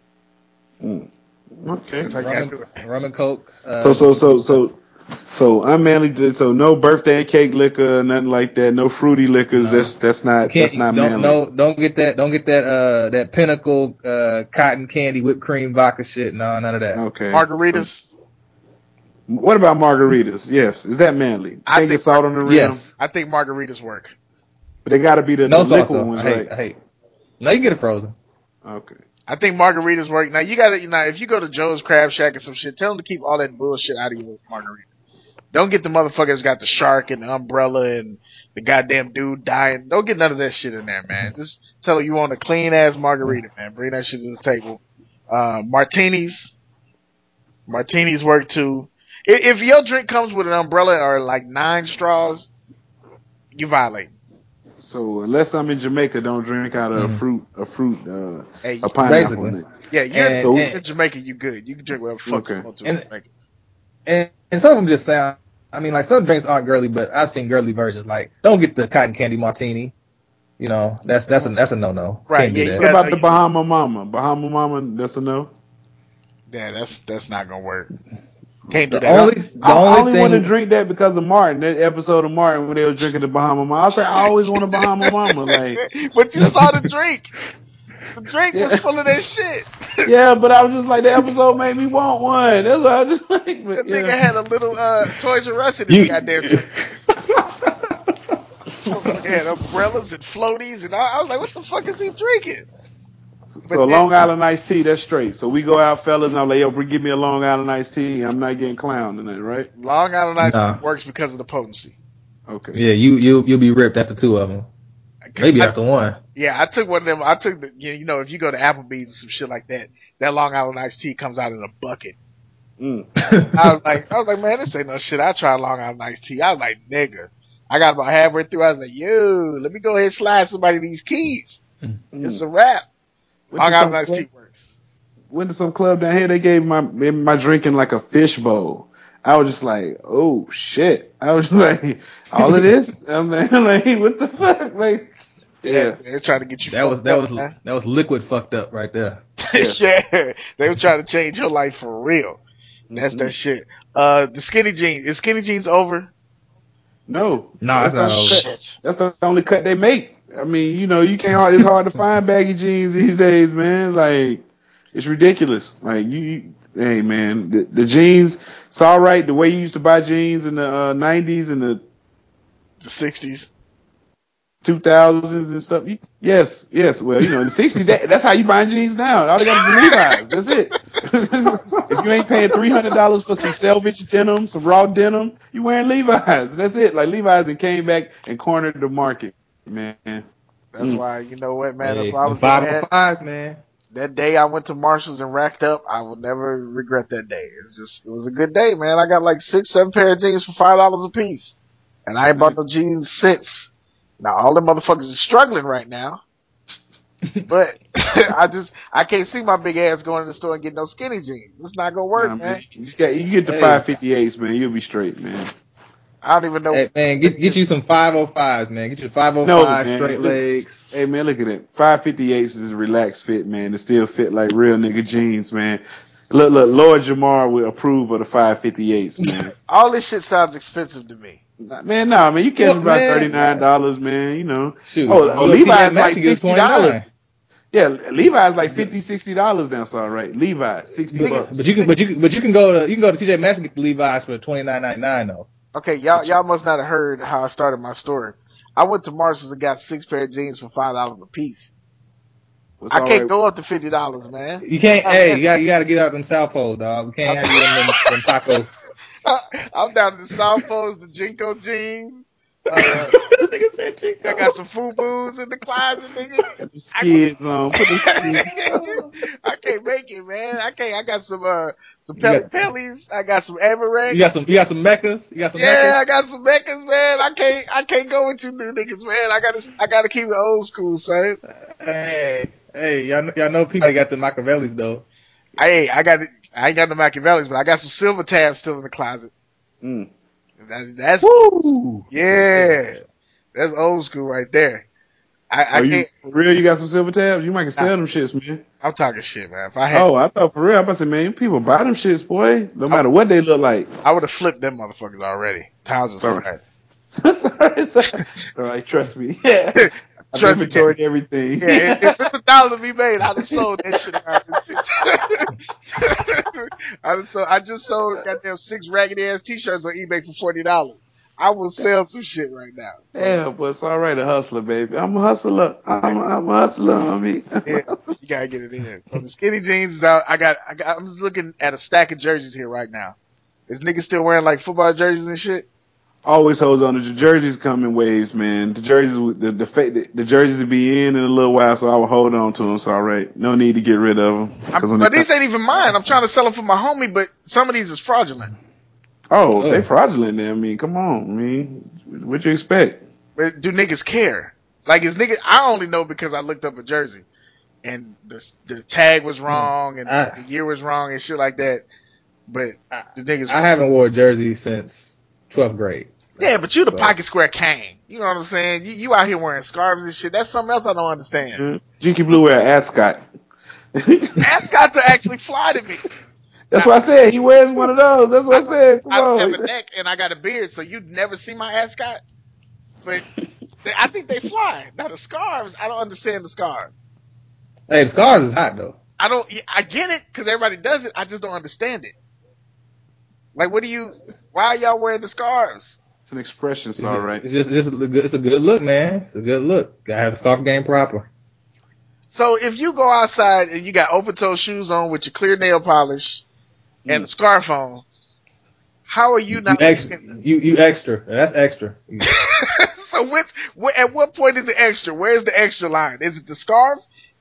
Okay. Rum and Coke. So unmanly. So no birthday cake liquor, nothing like that. No fruity liquors. No. That's not manly. Don't get that Pinnacle cotton candy whipped cream vodka shit. No, none of that. Okay. Margaritas. What about margaritas? Yes, is that manly? Can't get salt on the rim. Yes, I think margaritas work. But they got to be the liquid ones, right? Hey, no, you get it frozen. Okay. I think margaritas work. Now you gotta, if you go to Joe's Crab Shack or some shit, tell them to keep all that bullshit out of your margarita. Don't get the motherfuckers got the shark and the umbrella and the goddamn dude dying. Don't get none of that shit in there, man. Just tell them you want a clean ass margarita, man. Bring that shit to the table. Martinis work too. If your drink comes with an umbrella or like 9 straws, you violate. So unless I'm in Jamaica, don't drink out of a pineapple. Basically. Yeah, you're in Jamaica, you good. You can drink whatever the fuck you want to in Jamaica. And some of them just sound, some drinks aren't girly, but I've seen girly versions. Like, don't get the cotton candy martini. That's a no-no. Right. Can't do that. What about the Bahama Mama? Bahama Mama, that's a no? Yeah, that's not gonna work. Can't do that. I only want to drink that because of Martin. That episode of Martin when they were drinking the Bahama Mama. I was like, I always want a Bahama Mama. Like, but you saw the drink. The drink was full of that shit. Yeah, but I was just like, the episode made me want one. That's what I was just like. The nigga had a little Toys R Us in his goddamn drink. Had umbrellas and floaties, and I was like, what the fuck is he drinking? So Long Island iced tea, that's straight. So we go out, fellas, and I'm like, yo, give me a Long Island iced tea. I'm not getting clowned in that, right? Long Island iced tea works because of the potency. Okay. Yeah, you'll be ripped after 2 of them. Maybe after 1. Yeah, I took one of them. I took if you go to Applebee's and some shit like that, that Long Island iced tea comes out in a bucket. I was like, man, this ain't no shit. I tried Long Island iced tea. I was like, nigga. I got about halfway through. I was like, yo, let me go ahead and slide somebody these keys. It's a wrap. Long Island iced tea works. Went to some club down here. They gave my drinking like a fish bowl. I was just like, oh shit. I was like, all of this? I'm like, what the fuck? Like, yeah. They're trying to get you. That was liquid fucked up right there. Yeah, they were trying to change your life for real. That's that shit. The skinny jeans. Is skinny jeans over? No. That's not over. Shit. That's the only cut they make. I mean, you know, it's hard to find baggy jeans these days, man. Like, it's ridiculous. Like, hey, man, the jeans, it's all right. The way you used to buy jeans in the 90s and the 60s. 2000s and stuff. Yes. Well, you know, in the 60s, that's how you buy jeans now. All they got is the Levi's. That's it. If you ain't paying $300 for some selvage denim, some raw denim, you wearing Levi's. That's it. Like, Levi's and came back and cornered the market, man. That's why, you know what, man? Hey, That's why I was 505s, man. That day I went to Marshall's and racked up, I will never regret that day. It was a good day, man. I got like 6-7 pair of jeans for $5 a piece. And I ain't bought no jeans since. Now all them motherfuckers are struggling right now. But I can't see my big ass going to the store and getting no skinny jeans. It's not gonna work, man. You get the 558s, man. You'll be straight, man. I don't even know. Hey, man, get you some 505s, man. Get you 505 straight legs. Hey, man, look at it. 558s is a relaxed fit, man. It still fit like real nigga jeans, man. Look, Lord Jamar will approve of the 558s, man. All this shit sounds expensive to me. Man, you catch about $39, man. You know. Shoot. Levi's like $60. Yeah, Levi's like $50-$60 now. So right, Levi's $60. But you can go to TJ Maxx and get the Levi's for $29.99 though. Okay, y'all must not have heard how I started my story. I went to Marshall's and got 6 pair of jeans for $5 a piece. I can't go up to $50, man. You can't. Hey, you got to get out them South Poles, dog. We can't have you in them taco. I'm down to the South Poles, the Jinko jeans. I got some FUBUs in the closet, nigga. Put them skids on. I can't make it, man. I got some Pellies. I got some Avirex. You got some Meccas. I got some Meccas, man. I can't go with you new niggas, man. I gotta keep it old school, son. Hey, y'all know people that got the Machiavellis though. Hey, I ain't got the Machiavellis, but I got some silver tabs still in the closet. That's woo. Yeah, that's old school right there. I can't. For real, you got some silver tabs? You might can sell them shits, man. I'm talking shit, man. If I thought for real. I'm about to say, man, people buy them shits, boy. No matter what they look like. I would have flipped them motherfuckers already. Towns is alright. Alright, trust me. Yeah. I've inventoried everything. Yeah, if it's $1 to be made, I'd have sold that shit around. I just sold goddamn 6 raggedy ass t-shirts on eBay for $40. I will sell some shit right now. So. Yeah, but it's all right, a hustler, baby. I'm a hustler. I'm a hustler. I mean, yeah, you gotta get it in. So the skinny jeans is out. I'm just looking at a stack of jerseys here right now. Is niggas still wearing like football jerseys and shit? Always holds on. The jerseys come in waves, man. The jerseys, the jerseys will be in a little while, so I will hold on to them. It's all right. No need to get rid of them. But these ain't even mine. I'm trying to sell them for my homie, but some of these is fraudulent. Oh, they fraudulent then. I mean, come on. I mean, what you expect? But do niggas care? Like, is niggas? I only know because I looked up a jersey, and the tag was wrong, and the year was wrong, and shit like that. But the niggas. I haven't wore a jersey since 12th grade. Yeah, but you the pocket square king. You know what I'm saying? You out here wearing scarves and shit. That's something else I don't understand. Mm-hmm. GQ Blue wear ascot. Ascots are actually fly to me. That's what I said. He wears one of those. That's what I said. I don't have a neck and I got a beard, so you'd never see my ascot. But I think they fly. Now the scarves, I don't understand the scarves. Hey, the scarves is hot though. I get it because everybody does it. I just don't understand it. Like, why are y'all wearing the scarves? It's an expression, it's all right. It's a good look, man. It's a good look. Gotta have the scarf game proper. So if you go outside and you got open toe shoes on with your clear nail polish and the scarf on, how are you not? You extra. That's extra. So at what point is it extra? Where's the extra line? Is it the scarf?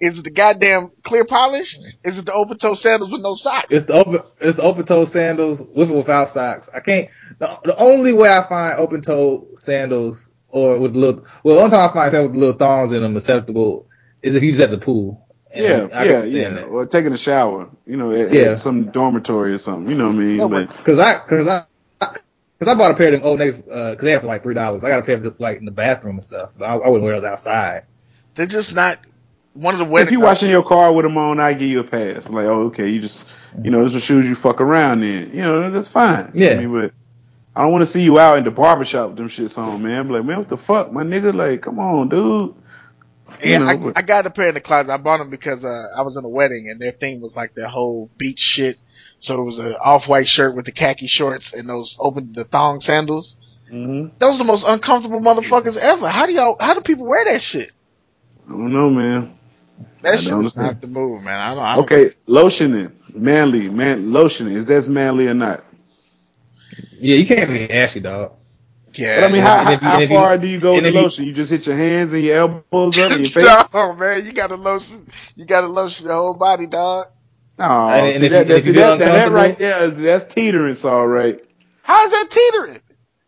Is it the goddamn clear polish? Is it the open toe sandals with no socks? It's the open toe sandals with or without socks. I can't. The only way I find open toe sandals or with the only time I find sandals with little thongs in them acceptable is if you just at the pool. Yeah. Or taking a shower, at some dormitory or something. You know what I mean? Because I bought a pair of them Old Navy because they have for like $3. I got a pair of like in the bathroom and stuff. But I wouldn't wear those outside. They're just not one of the wedding. If you washing your car with them on, I give you a pass. Like, oh, okay, you just those are shoes you fuck around in. That's fine. Yeah. I mean, but I don't want to see you out in the barbershop with them shits on, man. I'm like, man, what the fuck, my nigga? Like, come on, dude. Yeah, I got a pair in the closet. I bought them because I was in a wedding and their theme was like their whole beach shit. So it was an off-white shirt with the khaki shorts and those the thong sandals. Mm-hmm. Those are the most uncomfortable motherfuckers ever. How do people wear that shit? I don't know, man. That shit's not the move, man. I don't okay, lotioning, lotioning. Is that manly or not? Yeah, you can't be ashy, dog. Yeah, but I mean, how far do you go with the lotion? You just hit your hands and your elbows up and your face? No, man, you gotta lotion your whole body, dog. Oh, that right there that's teetering, all right. How is that teetering?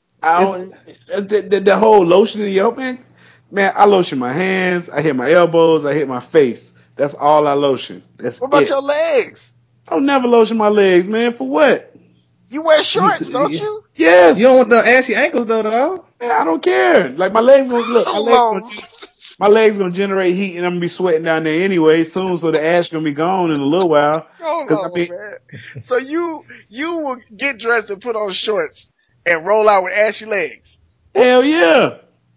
The whole lotion in your man, I lotion my hands, I hit my elbows, I hit my face. That's all I lotion. What about your legs? I'll never lotion my legs, man. For what? You wear shorts, don't you? Yes. You don't want the ashy ankles though, dog. Man, I don't care. Like my legs my legs gonna generate heat, and I'm gonna be sweating down there anyway soon. So the ash gonna be gone in a little while. Man. So you will get dressed and put on shorts and roll out with ashy legs? Hell yeah.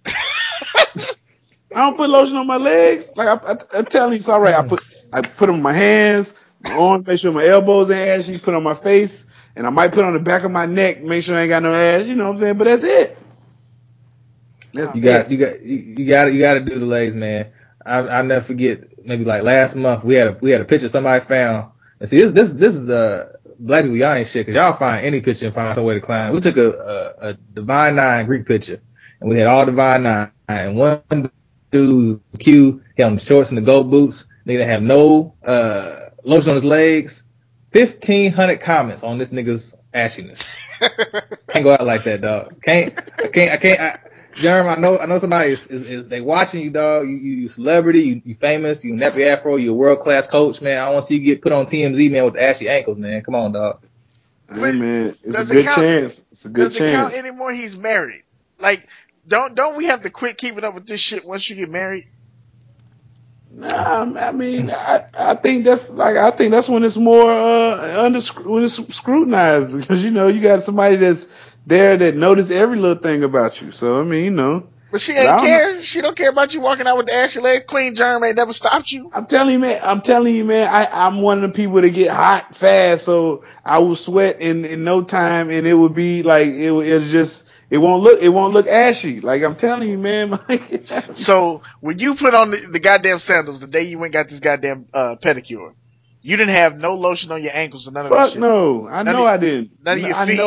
I don't put lotion on my legs. Like I'm telling you, it's all right. I put them on my hands, my arms, make sure my elbows ain't ashy. Put on my face. And I might put on the back of my neck, make sure I ain't got no ass, you know what I'm saying? But that's it. You got to do the legs, man. I'll never forget. Maybe like last month, we had a picture somebody found. And see, this is black people, y'all ain't shit, because y'all find any picture and find some way to climb. We took a Divine Nine Greek picture, and we had all Divine Nine. And one dude, Q, he had on the shorts and the gold boots. Nigga didn't have no lotion on his legs. 1,500 comments on this nigga's ashiness. Can't go out like that, dog. I can't. Jerm, I know somebody is they watching you, dog. You celebrity, you famous, you nappy afro, you a world class coach, man. I don't want to see you get put on TMZ, man, with the ashy ankles, man. Come on, dog. Hey, man, it's a good chance. It's a good chance. Does it count anymore? He's married. Like, don't we have to quit keeping up with this shit once you get married? Nah, I mean, I think that's when it's more when it's scrutinized, because you got somebody that's there that notice every little thing about you. So I mean, But she ain't care. She don't care about you walking out with the ashy leg. Queen Germ ain't never stopped you. I'm telling you, man. I'm one of the people that get hot fast, so I will sweat in no time, and it would be like it won't look ashy. Like I'm telling you, man. So when you put on the goddamn sandals the day you went and got this goddamn pedicure, you didn't have no lotion on your ankles or none of that shit. Fuck no. I didn't. None of your feet.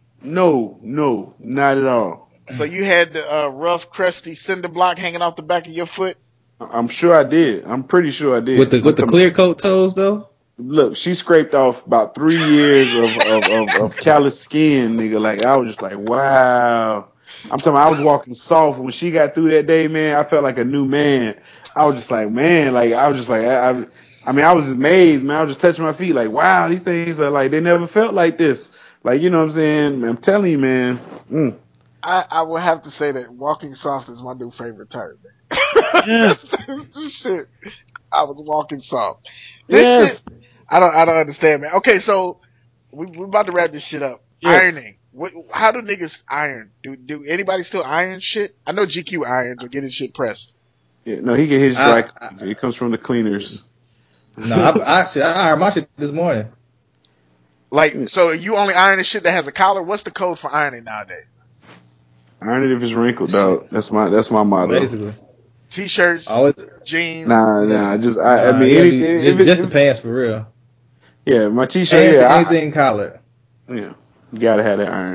No, not at all. So you had the rough, crusty cinder block hanging off the back of your foot? I'm sure I did. I'm pretty sure I did. With the clear coat toes though? Look, she scraped off about 3 years of callous skin, nigga. Like, I was just like, wow. I'm talking about, I was walking soft. When she got through that day, man, I felt like a new man. I was just like, man, like, I was just like, I was amazed, man. I was just touching my feet, like, wow, these things are like, they never felt like this. Like, you know what I'm saying? I'm telling you, man. I will have to say that walking soft is my new favorite term, man. Yes. This shit. I was walking soft. This shit. I don't understand, man. Okay, so we're about to wrap this shit up. Yes. Ironing. How do niggas iron? Do anybody still iron shit? I know GQ irons or get his shit pressed. Yeah, no, he get his dry. It comes from the cleaners. No, I ironed my shit this morning. Like, so you only iron the shit that has a collar? What's the code for ironing nowadays? Iron it if it's wrinkled, dog. That's my motto. Basically. T-shirts, jeans. Nah. I mean, anything. Just the pants for real. Yeah, my T-shirt. Anything collared. Yeah, you gotta have that iron.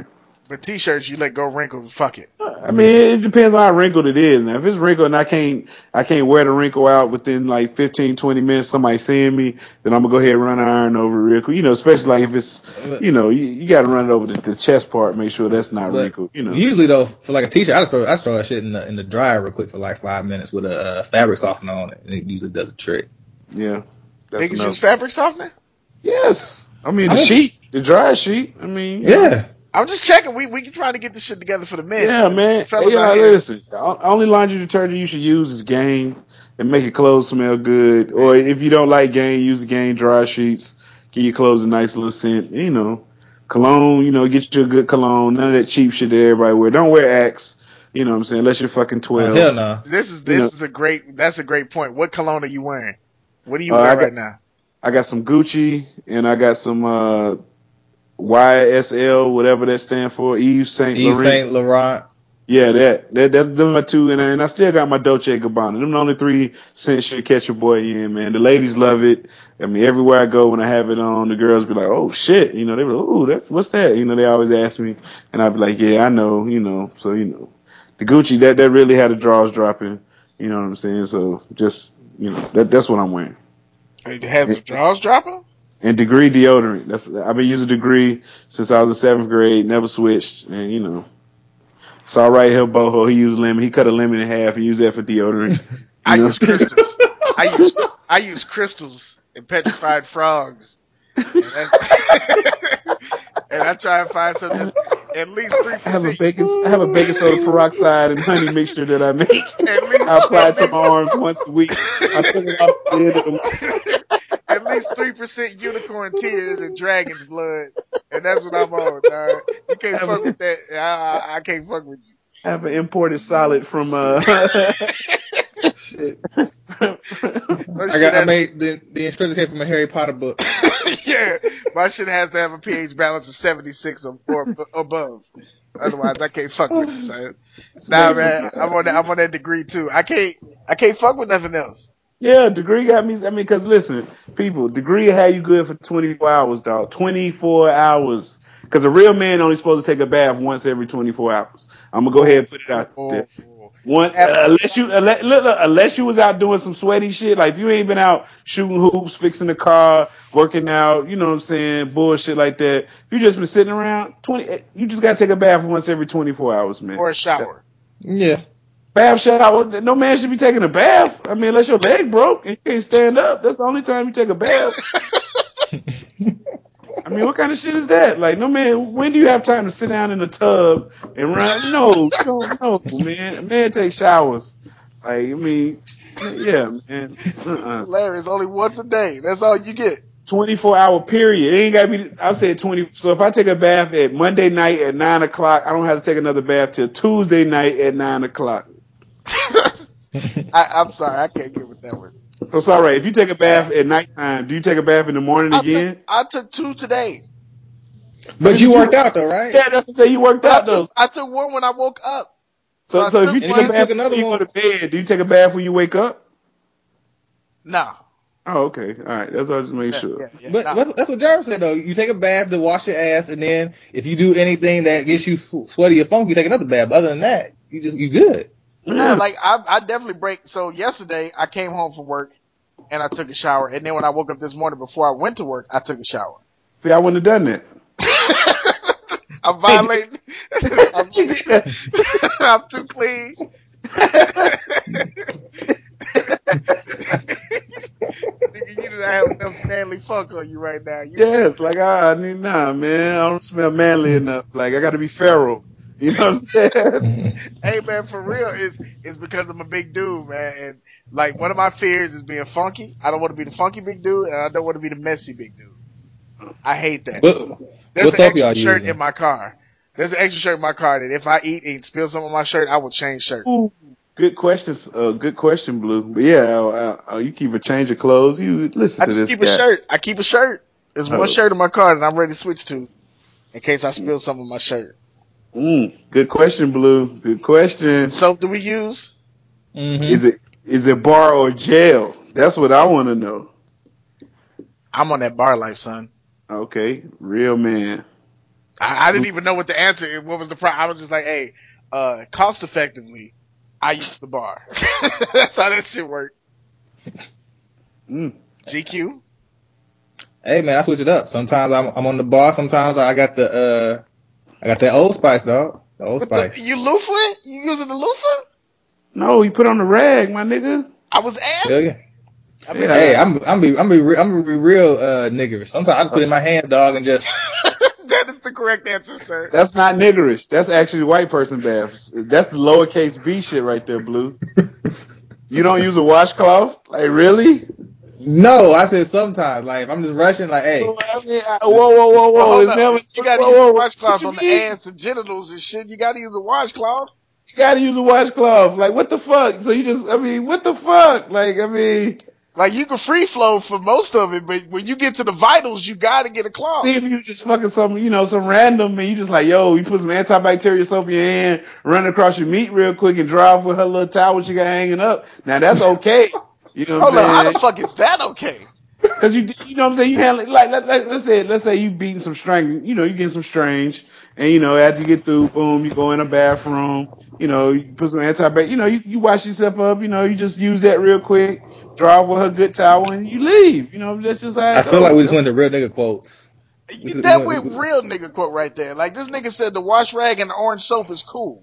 But t-shirts, you let go wrinkled. Fuck it. I mean, it depends on how wrinkled it is. Now, if it's wrinkled and I can't wear the wrinkle out within like 15, 20 minutes, somebody seeing me, then I'm gonna go ahead and run an iron over real quick. You know, especially like if it's, you know, you got to run it over the chest part, make sure that's not wrinkled. You know. Usually though, for like a t-shirt, I just throw that shit in the dryer real quick for like 5 minutes with a fabric softener on it, and it usually does the trick. Yeah. Niggas use fabric softener? Yes. I mean, the dryer sheet. I mean, yeah. I'm just checking. We can try to get this shit together for the men. Yeah, man. Fellas Hey, out here. listen, the only laundry detergent you should use is Gain and make your clothes smell good. Or if you don't like Gain, use the Gain dryer sheets. Give your clothes a nice little scent. You know, cologne, you know, get you a good cologne. None of that cheap shit that everybody wear. Don't wear Axe. You know what I'm saying? Unless you're fucking 12. Hell no. This is a great point. What cologne are you wearing? What are you wearing right now? I got some Gucci and I got some YSL, whatever that stands for. Yves Saint Laurent. Yeah, that's my two, and I still got my Dolce & Gabbana. Them the only 3 cents should catch your boy in, man. The ladies love it. I mean, everywhere I go when I have it on, the girls be like, "Oh shit," you know. They be like, "Ooh, what's that?" You know, they always ask me, and I be like, "Yeah, I know," you know. So you know, the Gucci that really had the drawers dropping. You know what I'm saying? So just you know, that's what I'm wearing. It has the drawers dropping. And Degree deodorant. I've been using Degree since I was in 7th grade. Never switched, and you know. Saw right here, Boho. He used lemon. He cut a lemon in half and used that for deodorant. I use crystals. I use crystals and petrified frogs. And I try and find something at least 3%. I have a baking soda peroxide and honey mixture that I make. I apply it to my arms once a week. I put it off the end of the week. At least 3% unicorn tears and dragon's blood, and that's what I'm on, dog. You can't fuck with that. I can't fuck with you. I have an imported solid from shit. I made the instructions came from a Harry Potter book. Yeah, my shit has to have a pH balance of 76 or above. Otherwise, I can't fuck with it, son. Nah, man, I'm on that Degree too. I can't fuck with nothing else. Yeah, Degree got me. I mean, because listen, people, Degree had you good for 24 hours, dog. 24 hours. Because a real man only supposed to take a bath once every 24 hours. I'm gonna go ahead and put it out there. Unless you was out doing some sweaty shit, like if you ain't been out shooting hoops, fixing the car, working out, you know what I'm saying, bullshit like that. If you just been sitting around, you just gotta take a bath once every 24 hours, man. Or a shower. Yeah. Bath shower. No man should be taking a bath. I mean, unless your leg broke and you can't stand up. That's the only time you take a bath. I mean, what kind of shit is that? Like, no man, when do you have time to sit down in the tub and run? No, man. A man takes showers. Like, I mean, yeah, man. Larry, it's only once a day. That's all you get. 24-hour period. It ain't gotta be. I said 20. So if I take a bath at Monday night at 9 o'clock, I don't have to take another bath till Tuesday night at 9 o'clock. I'm sorry, I can't get with that one. So it's all right. If you take a bath at nighttime, do you take a bath in the morning again? I took 2 today. But you worked out though, right? Yeah, that's what I say. You worked out though. I took 1 when I woke up. So if you take a bath when you go to bed, do you take a bath when you wake up? No. Oh, okay. All right. That's what I just make sure. Yeah. But that's what Jarvis said though. You take a bath to wash your ass, and then if you do anything that gets you sweaty or funky, you take another bath. But other than that, you good. Yeah, like I definitely break. So yesterday I came home from work and I took a shower, and then when I woke up this morning before I went to work, I took a shower. See, I wouldn't have done that. I'm violating. I'm too clean. Nigga, you do not have enough manly funk on you right now. Yes, like I need man. I don't smell manly enough. Like I got to be feral. You know what I'm saying? Hey man, for real, it's because I'm a big dude, man. And like one of my fears is being funky. I don't want to be the funky big dude, and I don't want to be the messy big dude. I hate that. There's an extra shirt in my car. There's an extra shirt in my car that if I eat and spill some on my shirt, I will change shirt. Ooh, good questions. Good question, Blue. But yeah, you keep a change of clothes. You listen to this. I keep a shirt. There's one shirt in my car that I'm ready to switch to in case I spill some on my shirt. Good question, Blue. Good question. Soap do we use? Mm-hmm. Is it bar or gel? That's what I want to know. I'm on that bar life, son. Okay, real man. I didn't even know what the answer. What was the price? I was just like, hey, cost effectively, I use the bar. That's how that shit worked. GQ. Hey man, I switch it up. Sometimes I'm on the bar. Sometimes I got that Old Spice, dog. The Old Spice. You loofah? You using the loofah? No, you put on the rag, my nigga. I was asking. Hell yeah. Hey, I'm be real niggerish. Sometimes I just put it in my hand, dog, and just. That is the correct answer, sir. That's not niggerish. That's actually white person baths. That's the lowercase b shit right there, Blue. You don't use a washcloth? Like, really? No, I said sometimes. Like, if I'm just rushing, like, hey. Whoa. You gotta use a washcloth on the ass and genitals and shit. You gotta use a washcloth. You gotta use a washcloth. Like, what the fuck? So you just, what the fuck? Like, like, you can free flow for most of it, but when you get to the vitals, you gotta get a cloth. See if you just fucking some random, and you just like, yo, you put some antibacterial soap in your hand, run across your meat real quick, and dry off with her little towel she got hanging up. Now, that's okay. You know what I'm saying? How the fuck is that okay? Because you know what I'm saying? You handle it, like, let's say you beating some string, you getting some strange, and, after you get through, boom, you go in a bathroom, you put some antibacterial, you wash yourself up, you just use that real quick. Draw with her good towel and you leave. That's just how I feel like we just went to real nigga quotes. That went real nigga quote right there. Like, this nigga said the wash rag and the orange soap is cool.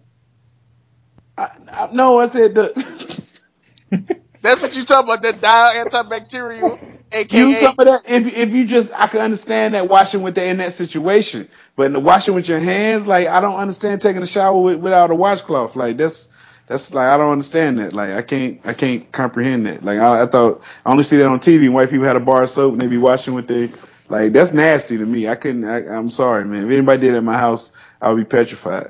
No, I said the. That's what you talking about, that dial antibacterial, aka. Use some of that. If you just, I can understand that washing with in that situation. But in the washing with your hands, like, I don't understand taking a shower without a washcloth. Like, that's like, I don't understand that. Like, I can't comprehend that. Like, I thought, I only see that on TV. White people had a bar of soap and they be washing with like, that's nasty to me. I'm sorry, man. If anybody did it at my house, I would be petrified.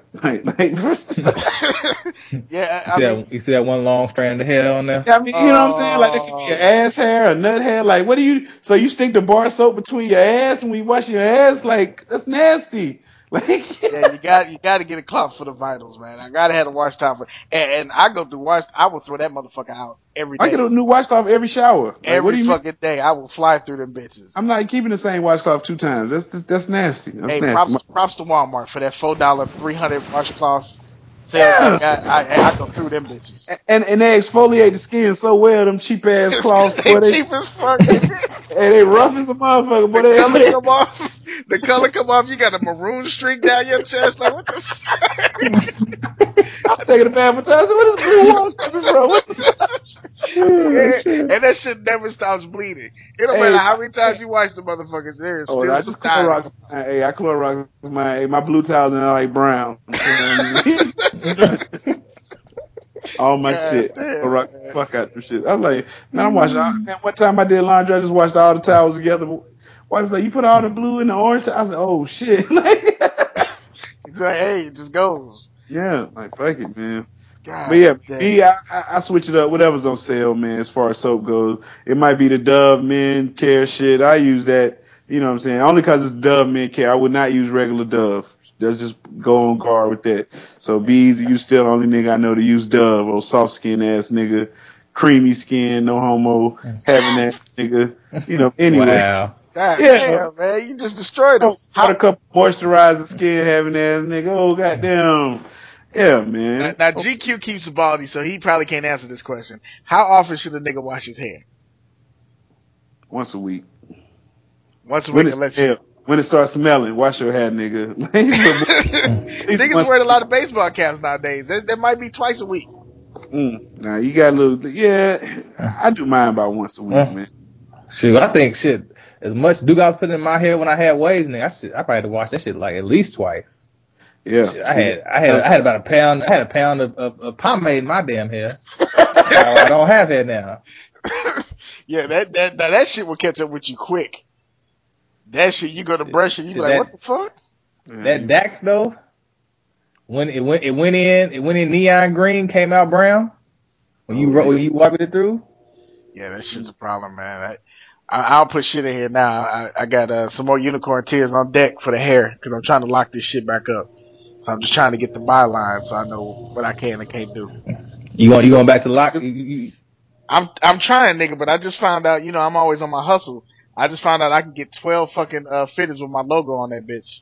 Yeah. You see that one long strand of hair on there? I mean, you know what I'm saying? Like, it could be an ass hair, a nut hair. Like, so you stick the bar of soap between your ass and when you wash your ass? Like, that's nasty. Like, yeah, you got to get a cloth for the vitals, man. I gotta have a wash time and I go through I will throw that motherfucker out every day. I get a new washcloth every shower. Like, every fucking day. I will fly through them bitches. I'm not keeping the same washcloth 2 times. That's nasty. That's nasty. Props to Walmart for that $4 300 washcloth sale. Yeah. I go through them bitches. And they exfoliate the skin so well, them cheap ass cloths. They cheap as fuck. And they rough as a motherfucker. But the color come off. The color come off. You got a maroon streak down your chest. Like, what the fuck? I was taking a bath for time. What is blue wallpaper, bro? What the fuck? And that shit never stops bleeding. It don't matter how many times you wash the motherfuckers. There's still some time. I Clorox my blue towels and I like brown. All my shit. Clorox the fuck out them shit. I was like, man, I'm washing. Man, one time I did laundry, I just washed all the towels together. Wife was like, you put all the blue in the orange? I was like, oh shit. Like, hey, it just goes. Yeah, like, fuck it, man. God, but yeah, I switch it up. Whatever's on sale, man, as far as soap goes. It might be the Dove Men Care shit. I use that, you know what I'm saying? Only because it's Dove Men Care. I would not use regular Dove. Just go on guard with that. So, Bees, you still the only nigga I know to use Dove, old soft skin ass nigga. Creamy skin, no homo, having that nigga. Anyway. Wow. God damn, man, you just destroyed him. Hot a couple moisturizer skin having ass nigga. Oh, goddamn. Yeah, man. Now, GQ keeps baldy, so he probably can't answer this question. How often should a nigga wash his hair? Once a week. Once a week, when it starts smelling, wash your hair, nigga. Niggas wearing a lot of baseball caps nowadays. There might be twice a week. Now, you got a little, I do mine about once a week, man. Shoot, I think as much Duke I was putting in my hair when I had waves, nigga, I probably had to wash that shit like at least twice. Yeah, shit, I had about a pound. I had a pound of pomade in my damn hair. I don't have hair now. Yeah, that shit will catch up with you quick. That shit, you go to brush it, you be like, what the fuck? That Dax though, when it went in neon green, came out brown. When you wiped it through. Yeah, that shit's a problem, man. I'll put shit in here now. I got some more unicorn tears on deck for the hair because I'm trying to lock this shit back up. So I'm just trying to get the byline so I know what I can and can't do. You going back to lock? I'm trying, nigga, but I just found out, I'm always on my hustle. I just found out I can get 12 fucking fitters with my logo on that bitch.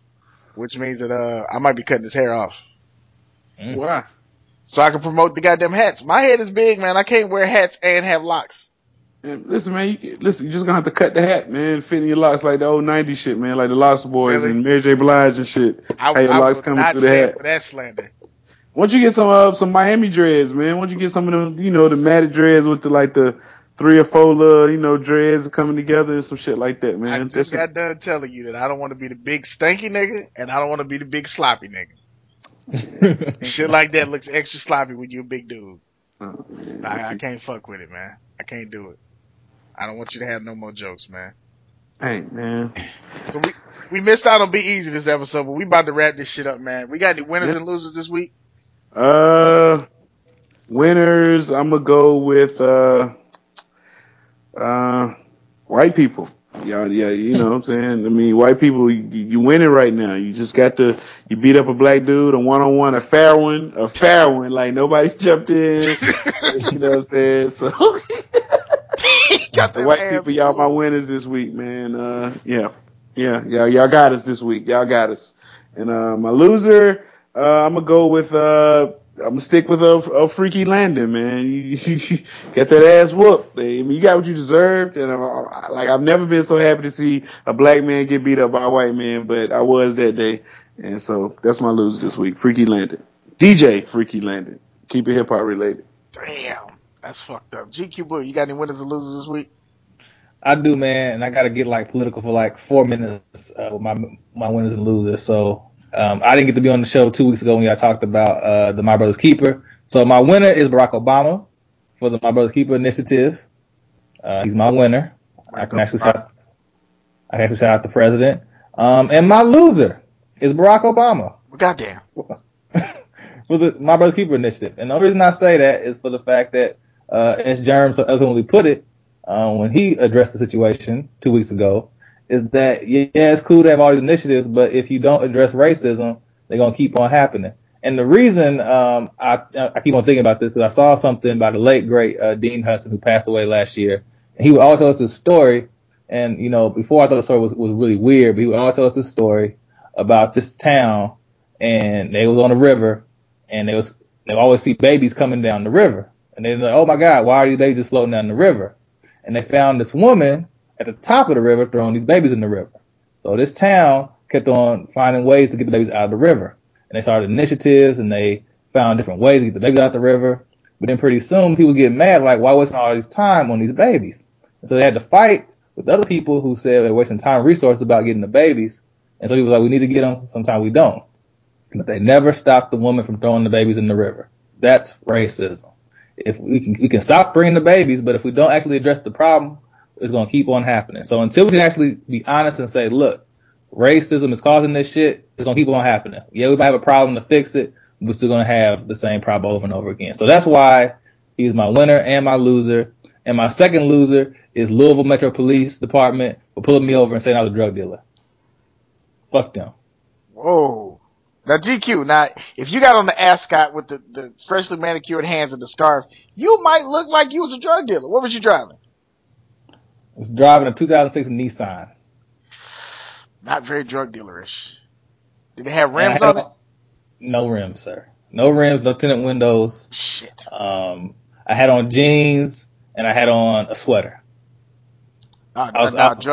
which means that I might be cutting his hair off. Why? So I can promote the goddamn hats. My head is big, man. I can't wear hats and have locks. And listen, man. You just gonna have to cut the hat, man. Fit in your locks like the old '90s shit, man. Like the Lost Boys and Mary J. Blige and shit. I your locks coming through the hat. For that slander. Why don't you get some Miami dreads, man? Why don't you get some of them, the matted dreads with the 3 or 4 dreads coming together and some shit like that, man. I just got done telling you that I don't want to be the big stanky nigga and I don't want to be the big sloppy nigga. Shit like that looks extra sloppy when you're a big dude. Oh, man, I can't fuck with it, man. I can't do it. I don't want you to have no more jokes, man. Hey, man. So we missed out on Be Easy this episode, but we about to wrap this shit up, man. We got any winners and losers this week? Winners, I'm gonna go with white people. Yeah, you know what I'm saying? I mean, white people, you winning right now. You just you beat up a black dude, a one-on-one, a fair one, like nobody jumped in. You know what I'm saying? So, the white people, y'all my winners this week, man. Yeah, y'all got us this week. Y'all got us. And my loser, I'm gonna go with I'm gonna stick with a Freaky Landon, man. You got that ass whooped. You got what you deserved, and I've never been so happy to see a black man get beat up by a white man, but I was that day, and so that's my loser this week. Freaky Landon, DJ Freaky Landon. Keep it hip hop related. Damn, that's fucked up. GQ Blue, you got any winners or losers this week? I do, man, and I gotta get political for 4 minutes with my winners and losers. So. I didn't get to be on the show 2 weeks ago when y'all talked about the My Brother's Keeper. So my winner is Barack Obama for the My Brother's Keeper initiative. He's my winner. I can actually shout out the president. And my loser is Barack Obama. Goddamn. For the My Brother's Keeper initiative. And the only reason I say that is for the fact that, as Jerm so eloquently put it, when he addressed the situation 2 weeks ago, is that, it's cool to have all these initiatives, but if you don't address racism, they're going to keep on happening. And the reason I keep on thinking about this, because I saw something by the late, great Dean Hudson, who passed away last year. And he would always tell us this story, and, before I thought the story was really weird, but he would always tell us this story about this town, and they was on a river, and they always see babies coming down the river. And they're like, oh my God, why are these babies just floating down the river? And they found this woman at the top of the river throwing these babies in the river. So this town kept on finding ways to get the babies out of the river. And they started initiatives and they found different ways to get the babies out the river. But then pretty soon people get mad, like, why wasting all this time on these babies? And so they had to fight with other people who said they're wasting time and resources about getting the babies. And so he was like, we need to get them. Sometimes we don't. But they never stopped the woman from throwing the babies in the river. That's racism. If we can stop bringing the babies, but if we don't actually address the problem, it's going to keep on happening. So until we can actually be honest and say, look, racism is causing this shit, it's going to keep on happening. Yeah, we might have a problem to fix it, but we're still going to have the same problem over and over again. So that's why he's my winner and my loser. And my second loser is Louisville Metro Police Department for pulling me over and saying I was a drug dealer. Fuck them. Whoa. Now, GQ, if you got on the ascot with the freshly manicured hands and the scarf, you might look like you was a drug dealer. What was you driving? I was driving a 2006 Nissan. Not very drug dealerish. Did it have rims on it? No rims, sir. No rims, no tinted windows. Shit. I had on jeans and I had on a sweater. I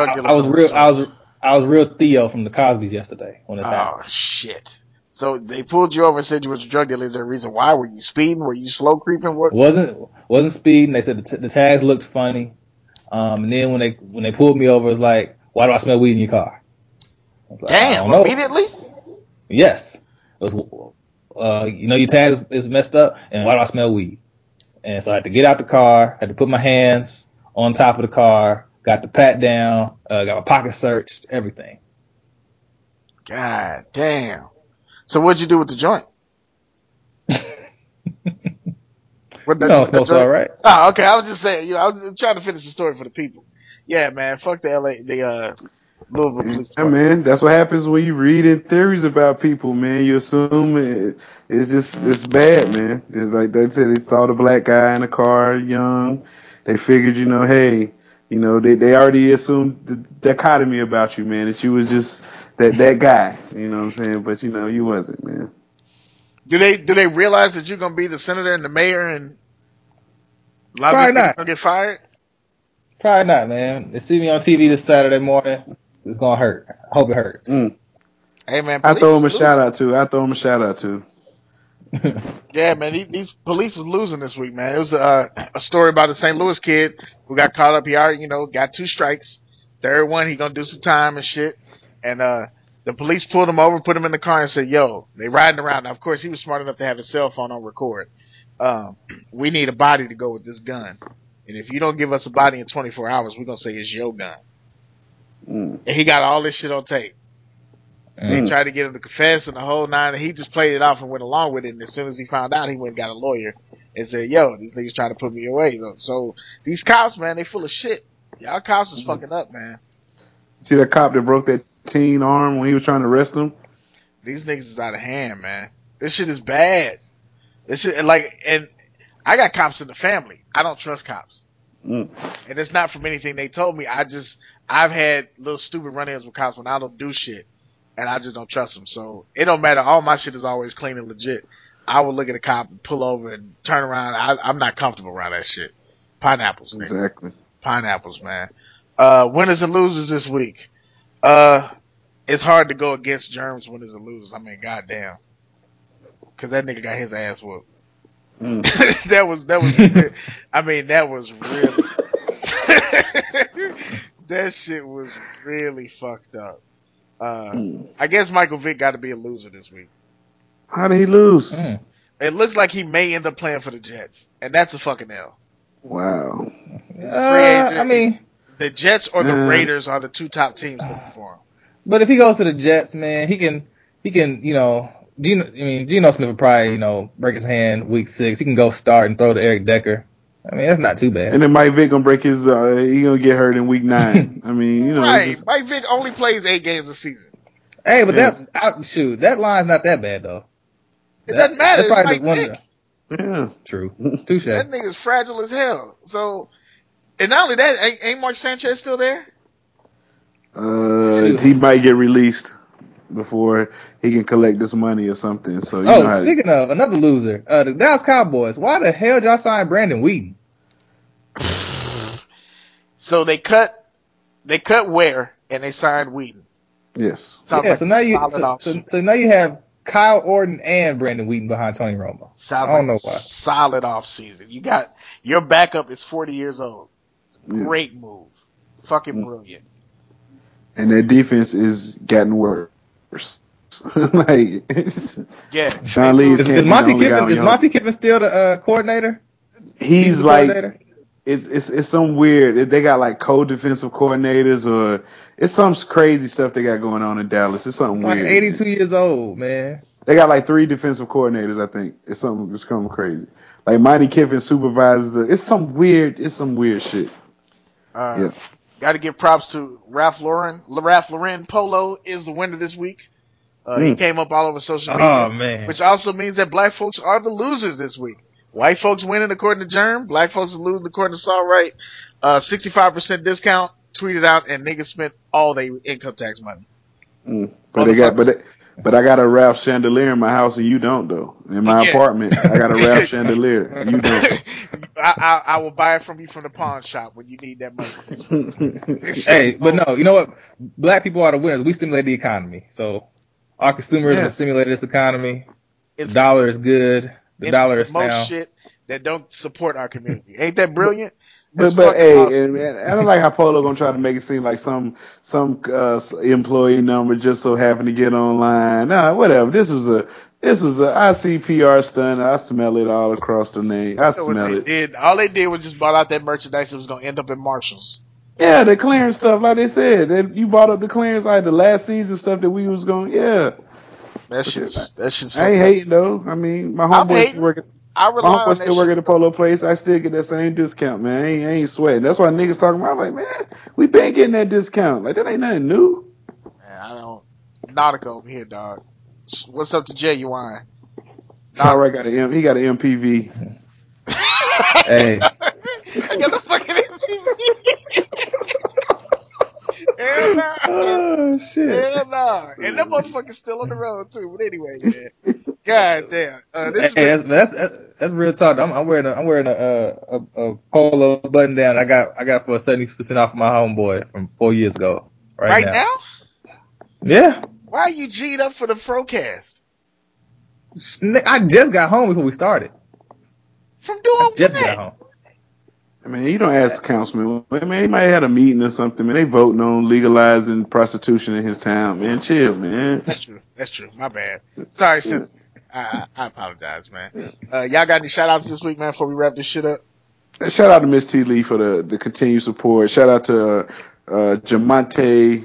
was real Theo from the Cosbys yesterday when this happened. Oh shit. So they pulled you over and said you was a drug dealer. Is there a reason why? Were you speeding? Were you slow creeping? What? Wasn't speeding. They said the tags looked funny. And then when they pulled me over, it was like, why do I smell weed in your car? Like, damn, immediately? Yes. It was, your tag is messed up, and why do I smell weed? And so I had to get out the car, had to put my hands on top of the car, got the pat down, got my pocket searched, everything. God damn. So what'd you do with the joint? It smells all right. Oh, okay. I was just saying, I was trying to finish the story for the people. Yeah, man. Fuck the Louisville Police Department. Yeah, man. That's what happens when you read in theories about people, man. You assume it's bad, man. It's like they said, they saw the black guy in the car, young. They figured, hey, they already assumed the dichotomy about you, man. That you was just that guy. You know what I'm saying? But you wasn't, man. Do they realize that you're gonna be the senator and the mayor and a lot Probably of people not. gonna get fired? Probably not, man. They see me on TV this Saturday morning. It's gonna hurt. I hope it hurts. Hey man, I throw him a police is shout out to. Yeah, man, these police is losing this week, man. It was a story about a St. Louis kid who got caught up. He already, got 2 strikes. Third one, he gonna do some time and shit. And the police pulled him over, put him in the car, and said, "Yo, they riding around." Now, of course, he was smart enough to have his cell phone on record. We need a body to go with this gun, and if you don't give us a body in 24 hours, we're gonna say it's your gun. And he got all this shit on tape. They tried to get him to confess and the whole 9, and he just played it off and went along with it. And as soon as he found out, he went and got a lawyer and said, "Yo, these niggas trying to put me away." So these cops, man, they full of shit. Y'all cops is fucking up, man. See that cop that broke that teen arm when he was trying to arrest him? These niggas is out of hand, man. This shit is bad. This shit, and I got cops in the family. I don't trust cops. And it's not from anything they told me. I've had little stupid run-ins with cops when I don't do shit. And I just don't trust them. So it don't matter. All my shit is always clean and legit. I would look at a cop and pull over and turn around. I'm not comfortable around that shit. Pineapples, nigga. Exactly. Pineapples, man. Winners and losers this week. It's hard to go against Germs winners and losers. I mean, goddamn. Cause that nigga got his ass whooped. that was, I mean, that was really, that shit was really fucked up. I guess Michael Vick got to be a loser this week. How did he lose? It looks like he may end up playing for the Jets, and that's a fucking L. Wow. I mean, the Jets or the Raiders are the 2 top teams looking for him. but if he goes to the Jets, man, he can, Geno Smith will probably, break his hand week 6. He can go start and throw to Eric Decker. I mean, that's not too bad. And then Mike Vick gonna break his, he gonna get hurt in week 9. I mean, Right. Mike Vick only plays 8 games a season. Hey, but that line's not that bad though. It doesn't matter. It's Mike Vick. Yeah. True. Touche. That nigga's fragile as hell. So, and not only that, ain't Mark Sanchez still there? He might get released before he can collect this money or something. So, speaking of another loser, the Dallas Cowboys. Why the hell did y'all sign Brandon Wheaton? So they cut Ware and they signed Wheaton. Yes. So now you have Kyle Orton and Brandon Wheaton behind Tony Romo. I don't know why. Solid offseason. You got your backup is 40 years old. Great move. Fucking brilliant. And their defense is getting worse. Yeah. Sean Lee is Monty Kiffin still the coordinator? He's like coordinator? It's some weird. They got like co-defensive coordinators, or it's some crazy stuff they got going on in Dallas. It's something weird. Like 82 years old, man. They got like 3 defensive coordinators. I think it's something that's coming crazy. Like Monty Kiffin supervises. It's some weird shit. Yeah. Got to give props to Ralph Lauren Polo is the winner this week. He came up all over social media. Oh man! Which also means that black folks are the losers this week. White folks winning according to Germ. Black folks are losing according to Saul Wright. 65% discount tweeted out, and niggas spent all their income tax money. But I got a Ralph chandelier in my house, and you don't though. In my apartment, I got a Ralph chandelier. You don't. I will buy it from you from the pawn shop when you need that money. Hey, but no, you know what? Black people are the winners. We stimulate the economy, so our consumerism stimulated this economy. The dollar is good. The dollar is sound. Most shit that don't support our community. Ain't that brilliant? But hey, awesome. I don't like how Polo gonna try to make it seem like some employee number just so happened to get online. Nah, whatever. This was a ICPR stunt. I smell it all across the name. I smell it. All they did was just bought out that merchandise that was gonna end up in Marshalls. Yeah, the clearance stuff, like they said. You bought up the clearance, like the last season stuff that we was going. Yeah. That shit's. I ain't hating though. I mean, my homeboy still working. My homeboy still working at the Polo place. I still get that same discount, man. I ain't sweating. That's why niggas talking about. I'm like, man, we been getting that discount. Like that ain't nothing new. Man, I don't. Nautica over here, dog. What's up to Genuine? All right, he got an MPV. Hey, I got the fucking MPV. Hell no. Oh Oh shit. Hell no. And that motherfucker's still on the road too. But anyway, man. God damn. That's real talk. I'm wearing a polo button down. I got for 70% off my homeboy from 4 years ago. Right now? Yeah. Why are you G'd up for the Frocast? I just got home before we started. From doing what? Just got home. I mean, you don't ask the councilman. I mean, he might have had a meeting or something. Man, they voting on legalizing prostitution in his town. Man, chill, man. That's true. My bad. Sorry, Sid. I apologize, man. Y'all got any shout outs this week, man, before we wrap this shit up? Shout out to Miss T. Lee for the continued support. Shout out to Jamonte,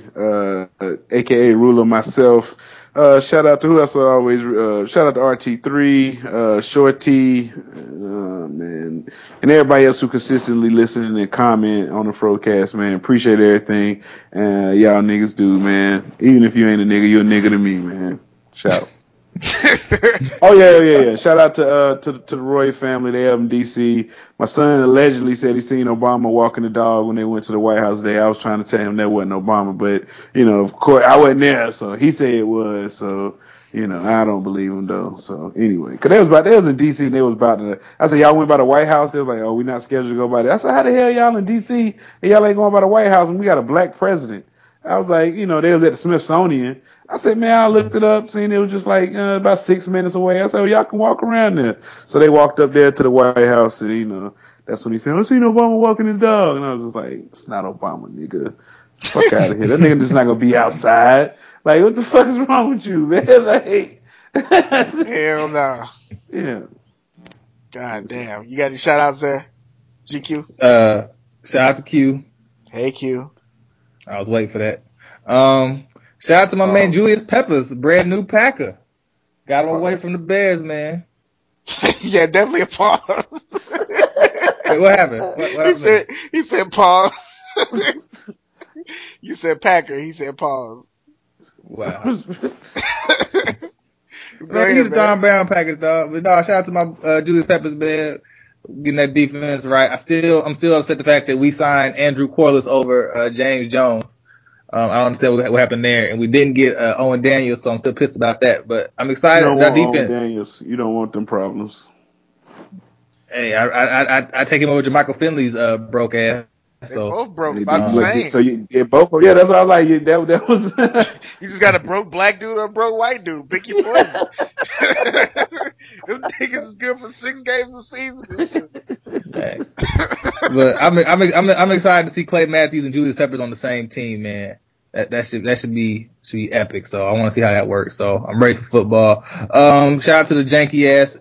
aka Ruler, myself. Shout out to who else I always shout out to RT3, Shorty, man, and everybody else who consistently listen and comment on the Frocast, man. Appreciate everything. Y'all niggas do, man. Even if you ain't a nigga, you a nigga to me, man. Shout. Oh yeah. Shout out to the Roy family. They up in DC. My son allegedly said he seen Obama walking the dog when they went to the White House today. I was trying to tell him that wasn't Obama, but of course I wasn't there, so he said it was. So I don't believe him though. So anyway, cause they was in DC and they was about to. I said y'all went by the White House. They was like, oh, we not scheduled to go by there. I said, how the hell y'all in DC and y'all ain't going by the White House and we got a black president? I was like, they was at the Smithsonian. I said, man, I looked it up, seen it was just like about 6 minutes away. I said, well, y'all can walk around there. So they walked up there to the White House, and that's when he said, I seen Obama walking his dog, and I was just like, it's not Obama, nigga. Fuck out of here. That nigga just not gonna be outside. Like, what the fuck is wrong with you, man? Like, hell no. Yeah. God damn. You got any shout outs there, GQ? Shout out to Q. Hey Q. I was waiting for that. Shout out to my man Julius Peppers, brand new Packer. Got him away from the Bears, man. Yeah, definitely a pause. Wait, what happened? What he said pause. You said Packer. He said pause. Wow. Man, he's the Don Brown Packers, dog. But no, shout out to my Julius Peppers, man. Getting that defense right. I'm still upset the fact that we signed Andrew Corliss over James Jones. I don't understand what happened there, and we didn't get Owen Daniels, so I'm still pissed about that. But I'm excited about our defense. Owen Daniels. You don't want them problems. Hey, I take him over to Michael Finley's broke ass. So both broke about the same. So you both. Yeah, that's what I was like. That was. You just got a broke black dude or a broke white dude. Pick your poison. Them niggas is good for 6 games a season. Hey. But I'm excited to see Clay Matthews and Julius Peppers on the same team, man. That should be epic. So I want to see how that works. So I'm ready for football. Shout out to the janky ass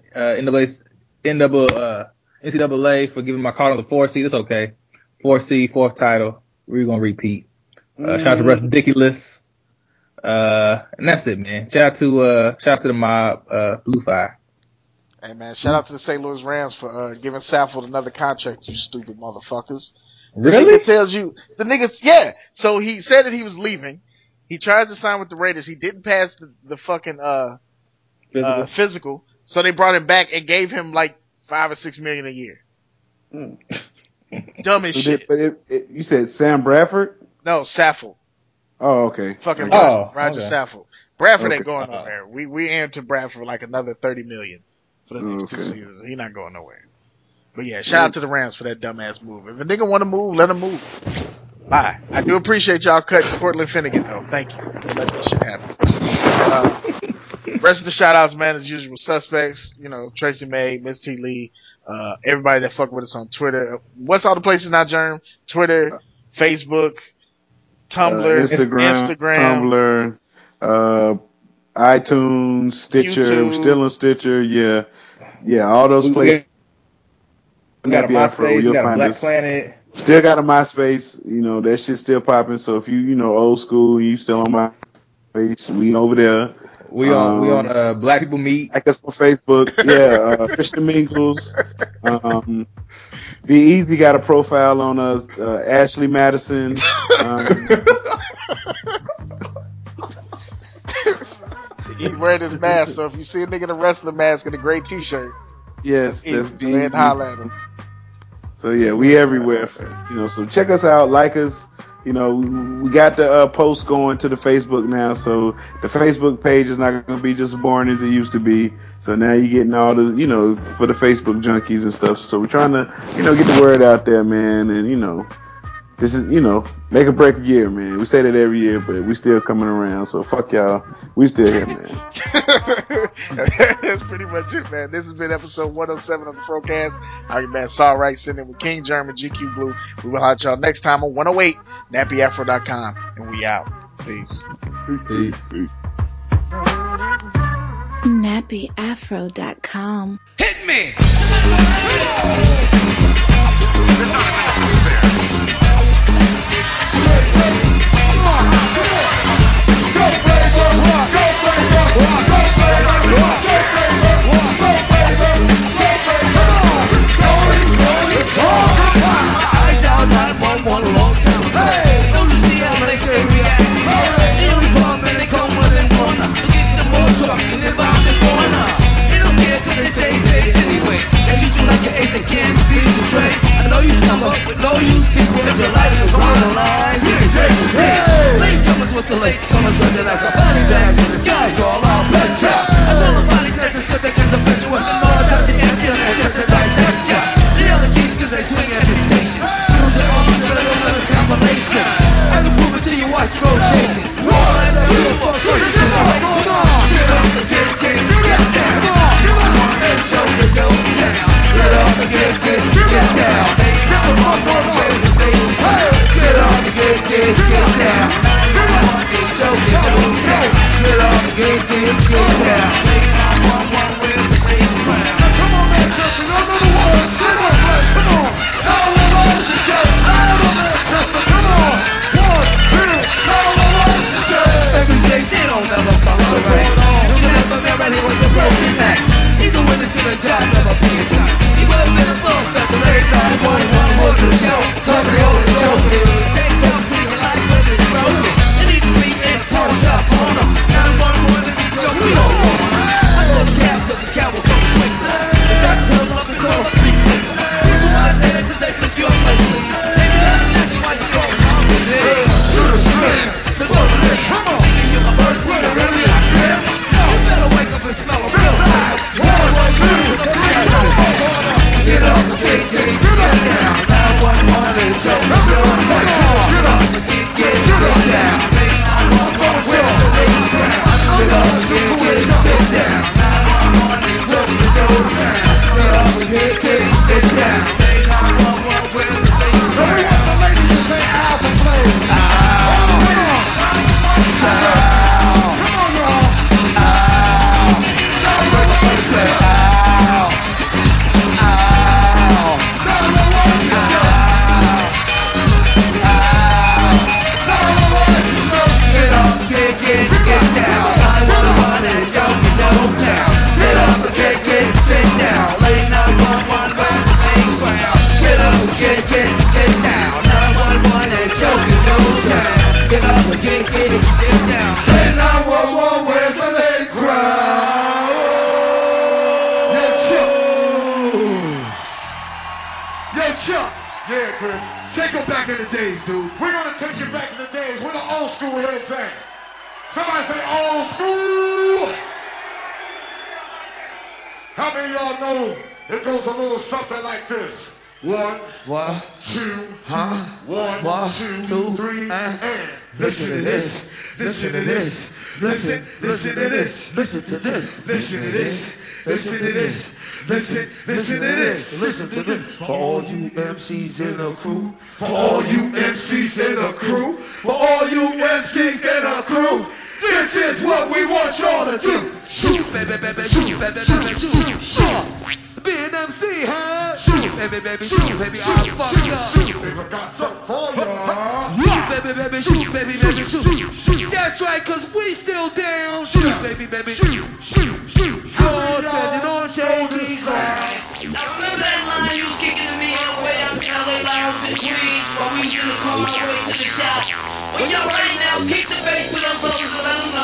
NCAA for giving my Cardinals a 4 seed. It's okay. 4 seed, 4th title. We're gonna repeat. Shout out to Russ Ridiculous. And that's it, man. Shout out to the mob, Blue Fire. Hey man, shout out to the St. Louis Rams for giving Saffold another contract, you stupid motherfuckers. Really? It tells you the niggas. Yeah. So he said that he was leaving. He tries to sign with the Raiders. He didn't pass the fucking physical. So they brought him back and gave him like $5 or $6 million a year. Dumb as shit. But you said Sam Bradford? No, Saffold. Oh, okay. Fucking Roger okay. Saffold. Bradford ain't going nowhere. We aimed to Bradford like another $30 million for the next 2 seasons. He not going nowhere. But yeah, shout out to the Rams for that dumbass move. If a nigga want to move, let him move. Bye. I do appreciate y'all cutting Cortland Finnegan though. Thank you. Let that shit happen. Rest of the shout outs, man, as usual, suspects, Tracy May, Miss T. Lee, everybody that fuck with us on Twitter. What's all the places now, Jerm? Twitter, Facebook, Tumblr, Instagram, Tumblr, iTunes, Stitcher. YouTube. We're still on Stitcher. Yeah, all those places. We got a MySpace, we got a Black Planet. Still got a MySpace. That shit's still popping. So if you old school, you still on MySpace, we over there. We on Black People Meet. Like us on Facebook. Yeah, Christian Mingles. Be Easy got a profile on us. Ashley Madison. He wearing his mask, so if you see a nigga in a wrestling mask and a gray t-shirt, yes, that's Be Easy. Holler at him. So yeah, we everywhere. So check us out, like us, You know, we got the post going to the Facebook now, so the Facebook page is not going to be just as boring as it used to be. So now you're getting all the, you know, for the Facebook junkies and stuff. So we're trying to, you know, get the word out there, man. And, you know, this is, you know, make or break a year, man. We say that every year, but we still coming around. So fuck y'all. We still here, man. That's pretty much it, man. This has been episode 107 of the Frocast. I'm your man, Saul Wright, sitting in with King German, GQ Blue. We will holler at y'all next time on 108, nappyafro.com. And we out. Peace. Peace. nappyafro.com. Hit me! I dialed 911 a long time ago. Don't you see how they react? They only call when they come when they wanna. So get them more truck and live out the corner. They don't care 'cause they stay paid anyway. They treat you like your ace, they can't be the trade. I know you stumble with no use people. If your life is on the line, you can take the hit. Latecomers with the latecomers, cause they're like a body bag when the sky's all out. Betcha. I know the body snatchers cause they can defend you. And the Lord has the ambulance just to dissect ya. The other keys cause they swing amputation. Use your arms till they don't let us compilation. I can prove it till you watch the rotation. All that's a real for crazy situation. Get off the get down. Let's show the go down. Get off the get down. Never walk one way to face. Get off the get down. 911 Joe get down. Get off the get down. 911 where's the face ground? Come on, Manchester, y'all know the words. Come on, come on. Now ladies and gentlemen, out of Manchester, come on. 1, 2, now ladies and gentlemen. Every day they don't ever come correct. You can never be ready with the broken neck. He's a witness to the job never being done. He would have been a full fat the late 911 was the show. Cause the old show. They tell cleaning like when it's broken. They need to be in a pawn shop corner. 911 is the joke we don't want. I know the cab cause the cab will come quicker. The doctors huddle up and call a free flicker. People might say that cause they flick you up like police. They be laughing at you while you call mom and dad. Shoot a string, so don't believe. Thinking you're my first one, but really I trip. You better wake up and smell a real high. 1, 2, 3, get off the gate, get down. 911 Joe, get on down. Get off the gate, get down. 911 where's the lady ground? Get off the gate, get down. 911 Joe, get on down. Get off the gate, get down. 911 where's the lady ground? The lady just say ow for play. Ow. Come on. Ow. Come on, y'all. Ow. Everybody say ow. Ow. 911 Joe. Get off the gate, get down. 911 Joe, get on down. Get off the gate, get down. Lady 911 where the lady ground. Get off the gate, get down. 911 Joe, get on down. Get off the gate, get down. Lady 911 where's the lady ground? Yeah, Chuck. Yeah, Chris. Take them back in the days, dude. We're gonna take you back in the days where the old school heads at. Somebody say old school. How many of y'all know it goes a little something like this? 1, 2, 1, 2, 3, and listen to this. Listen to this. Listen to this. Listen to this. Listen to this. Listen to this. Listen to this. Listen to this. For all you MCs in the crew. For all you MCs in the crew. For all you MCs in the crew. This is what we want y'all to do. Shoot, baby, baby, shoot, baby, baby, shoot. Be an MC, huh? Shoot, baby, shoot, baby, I fucked up. Shoot, baby, got something for ya. Shoot, baby, shoot, baby, shoot. That's right, cause we still down. Shoot, baby, shoot. All standing on J.D. ground. Now remember that line you was kicking to me on the way out to LA Lounge in Queens while we was in the car on the way to the shop. Well, y'all right now, kick the bass with them brothers, so let them know.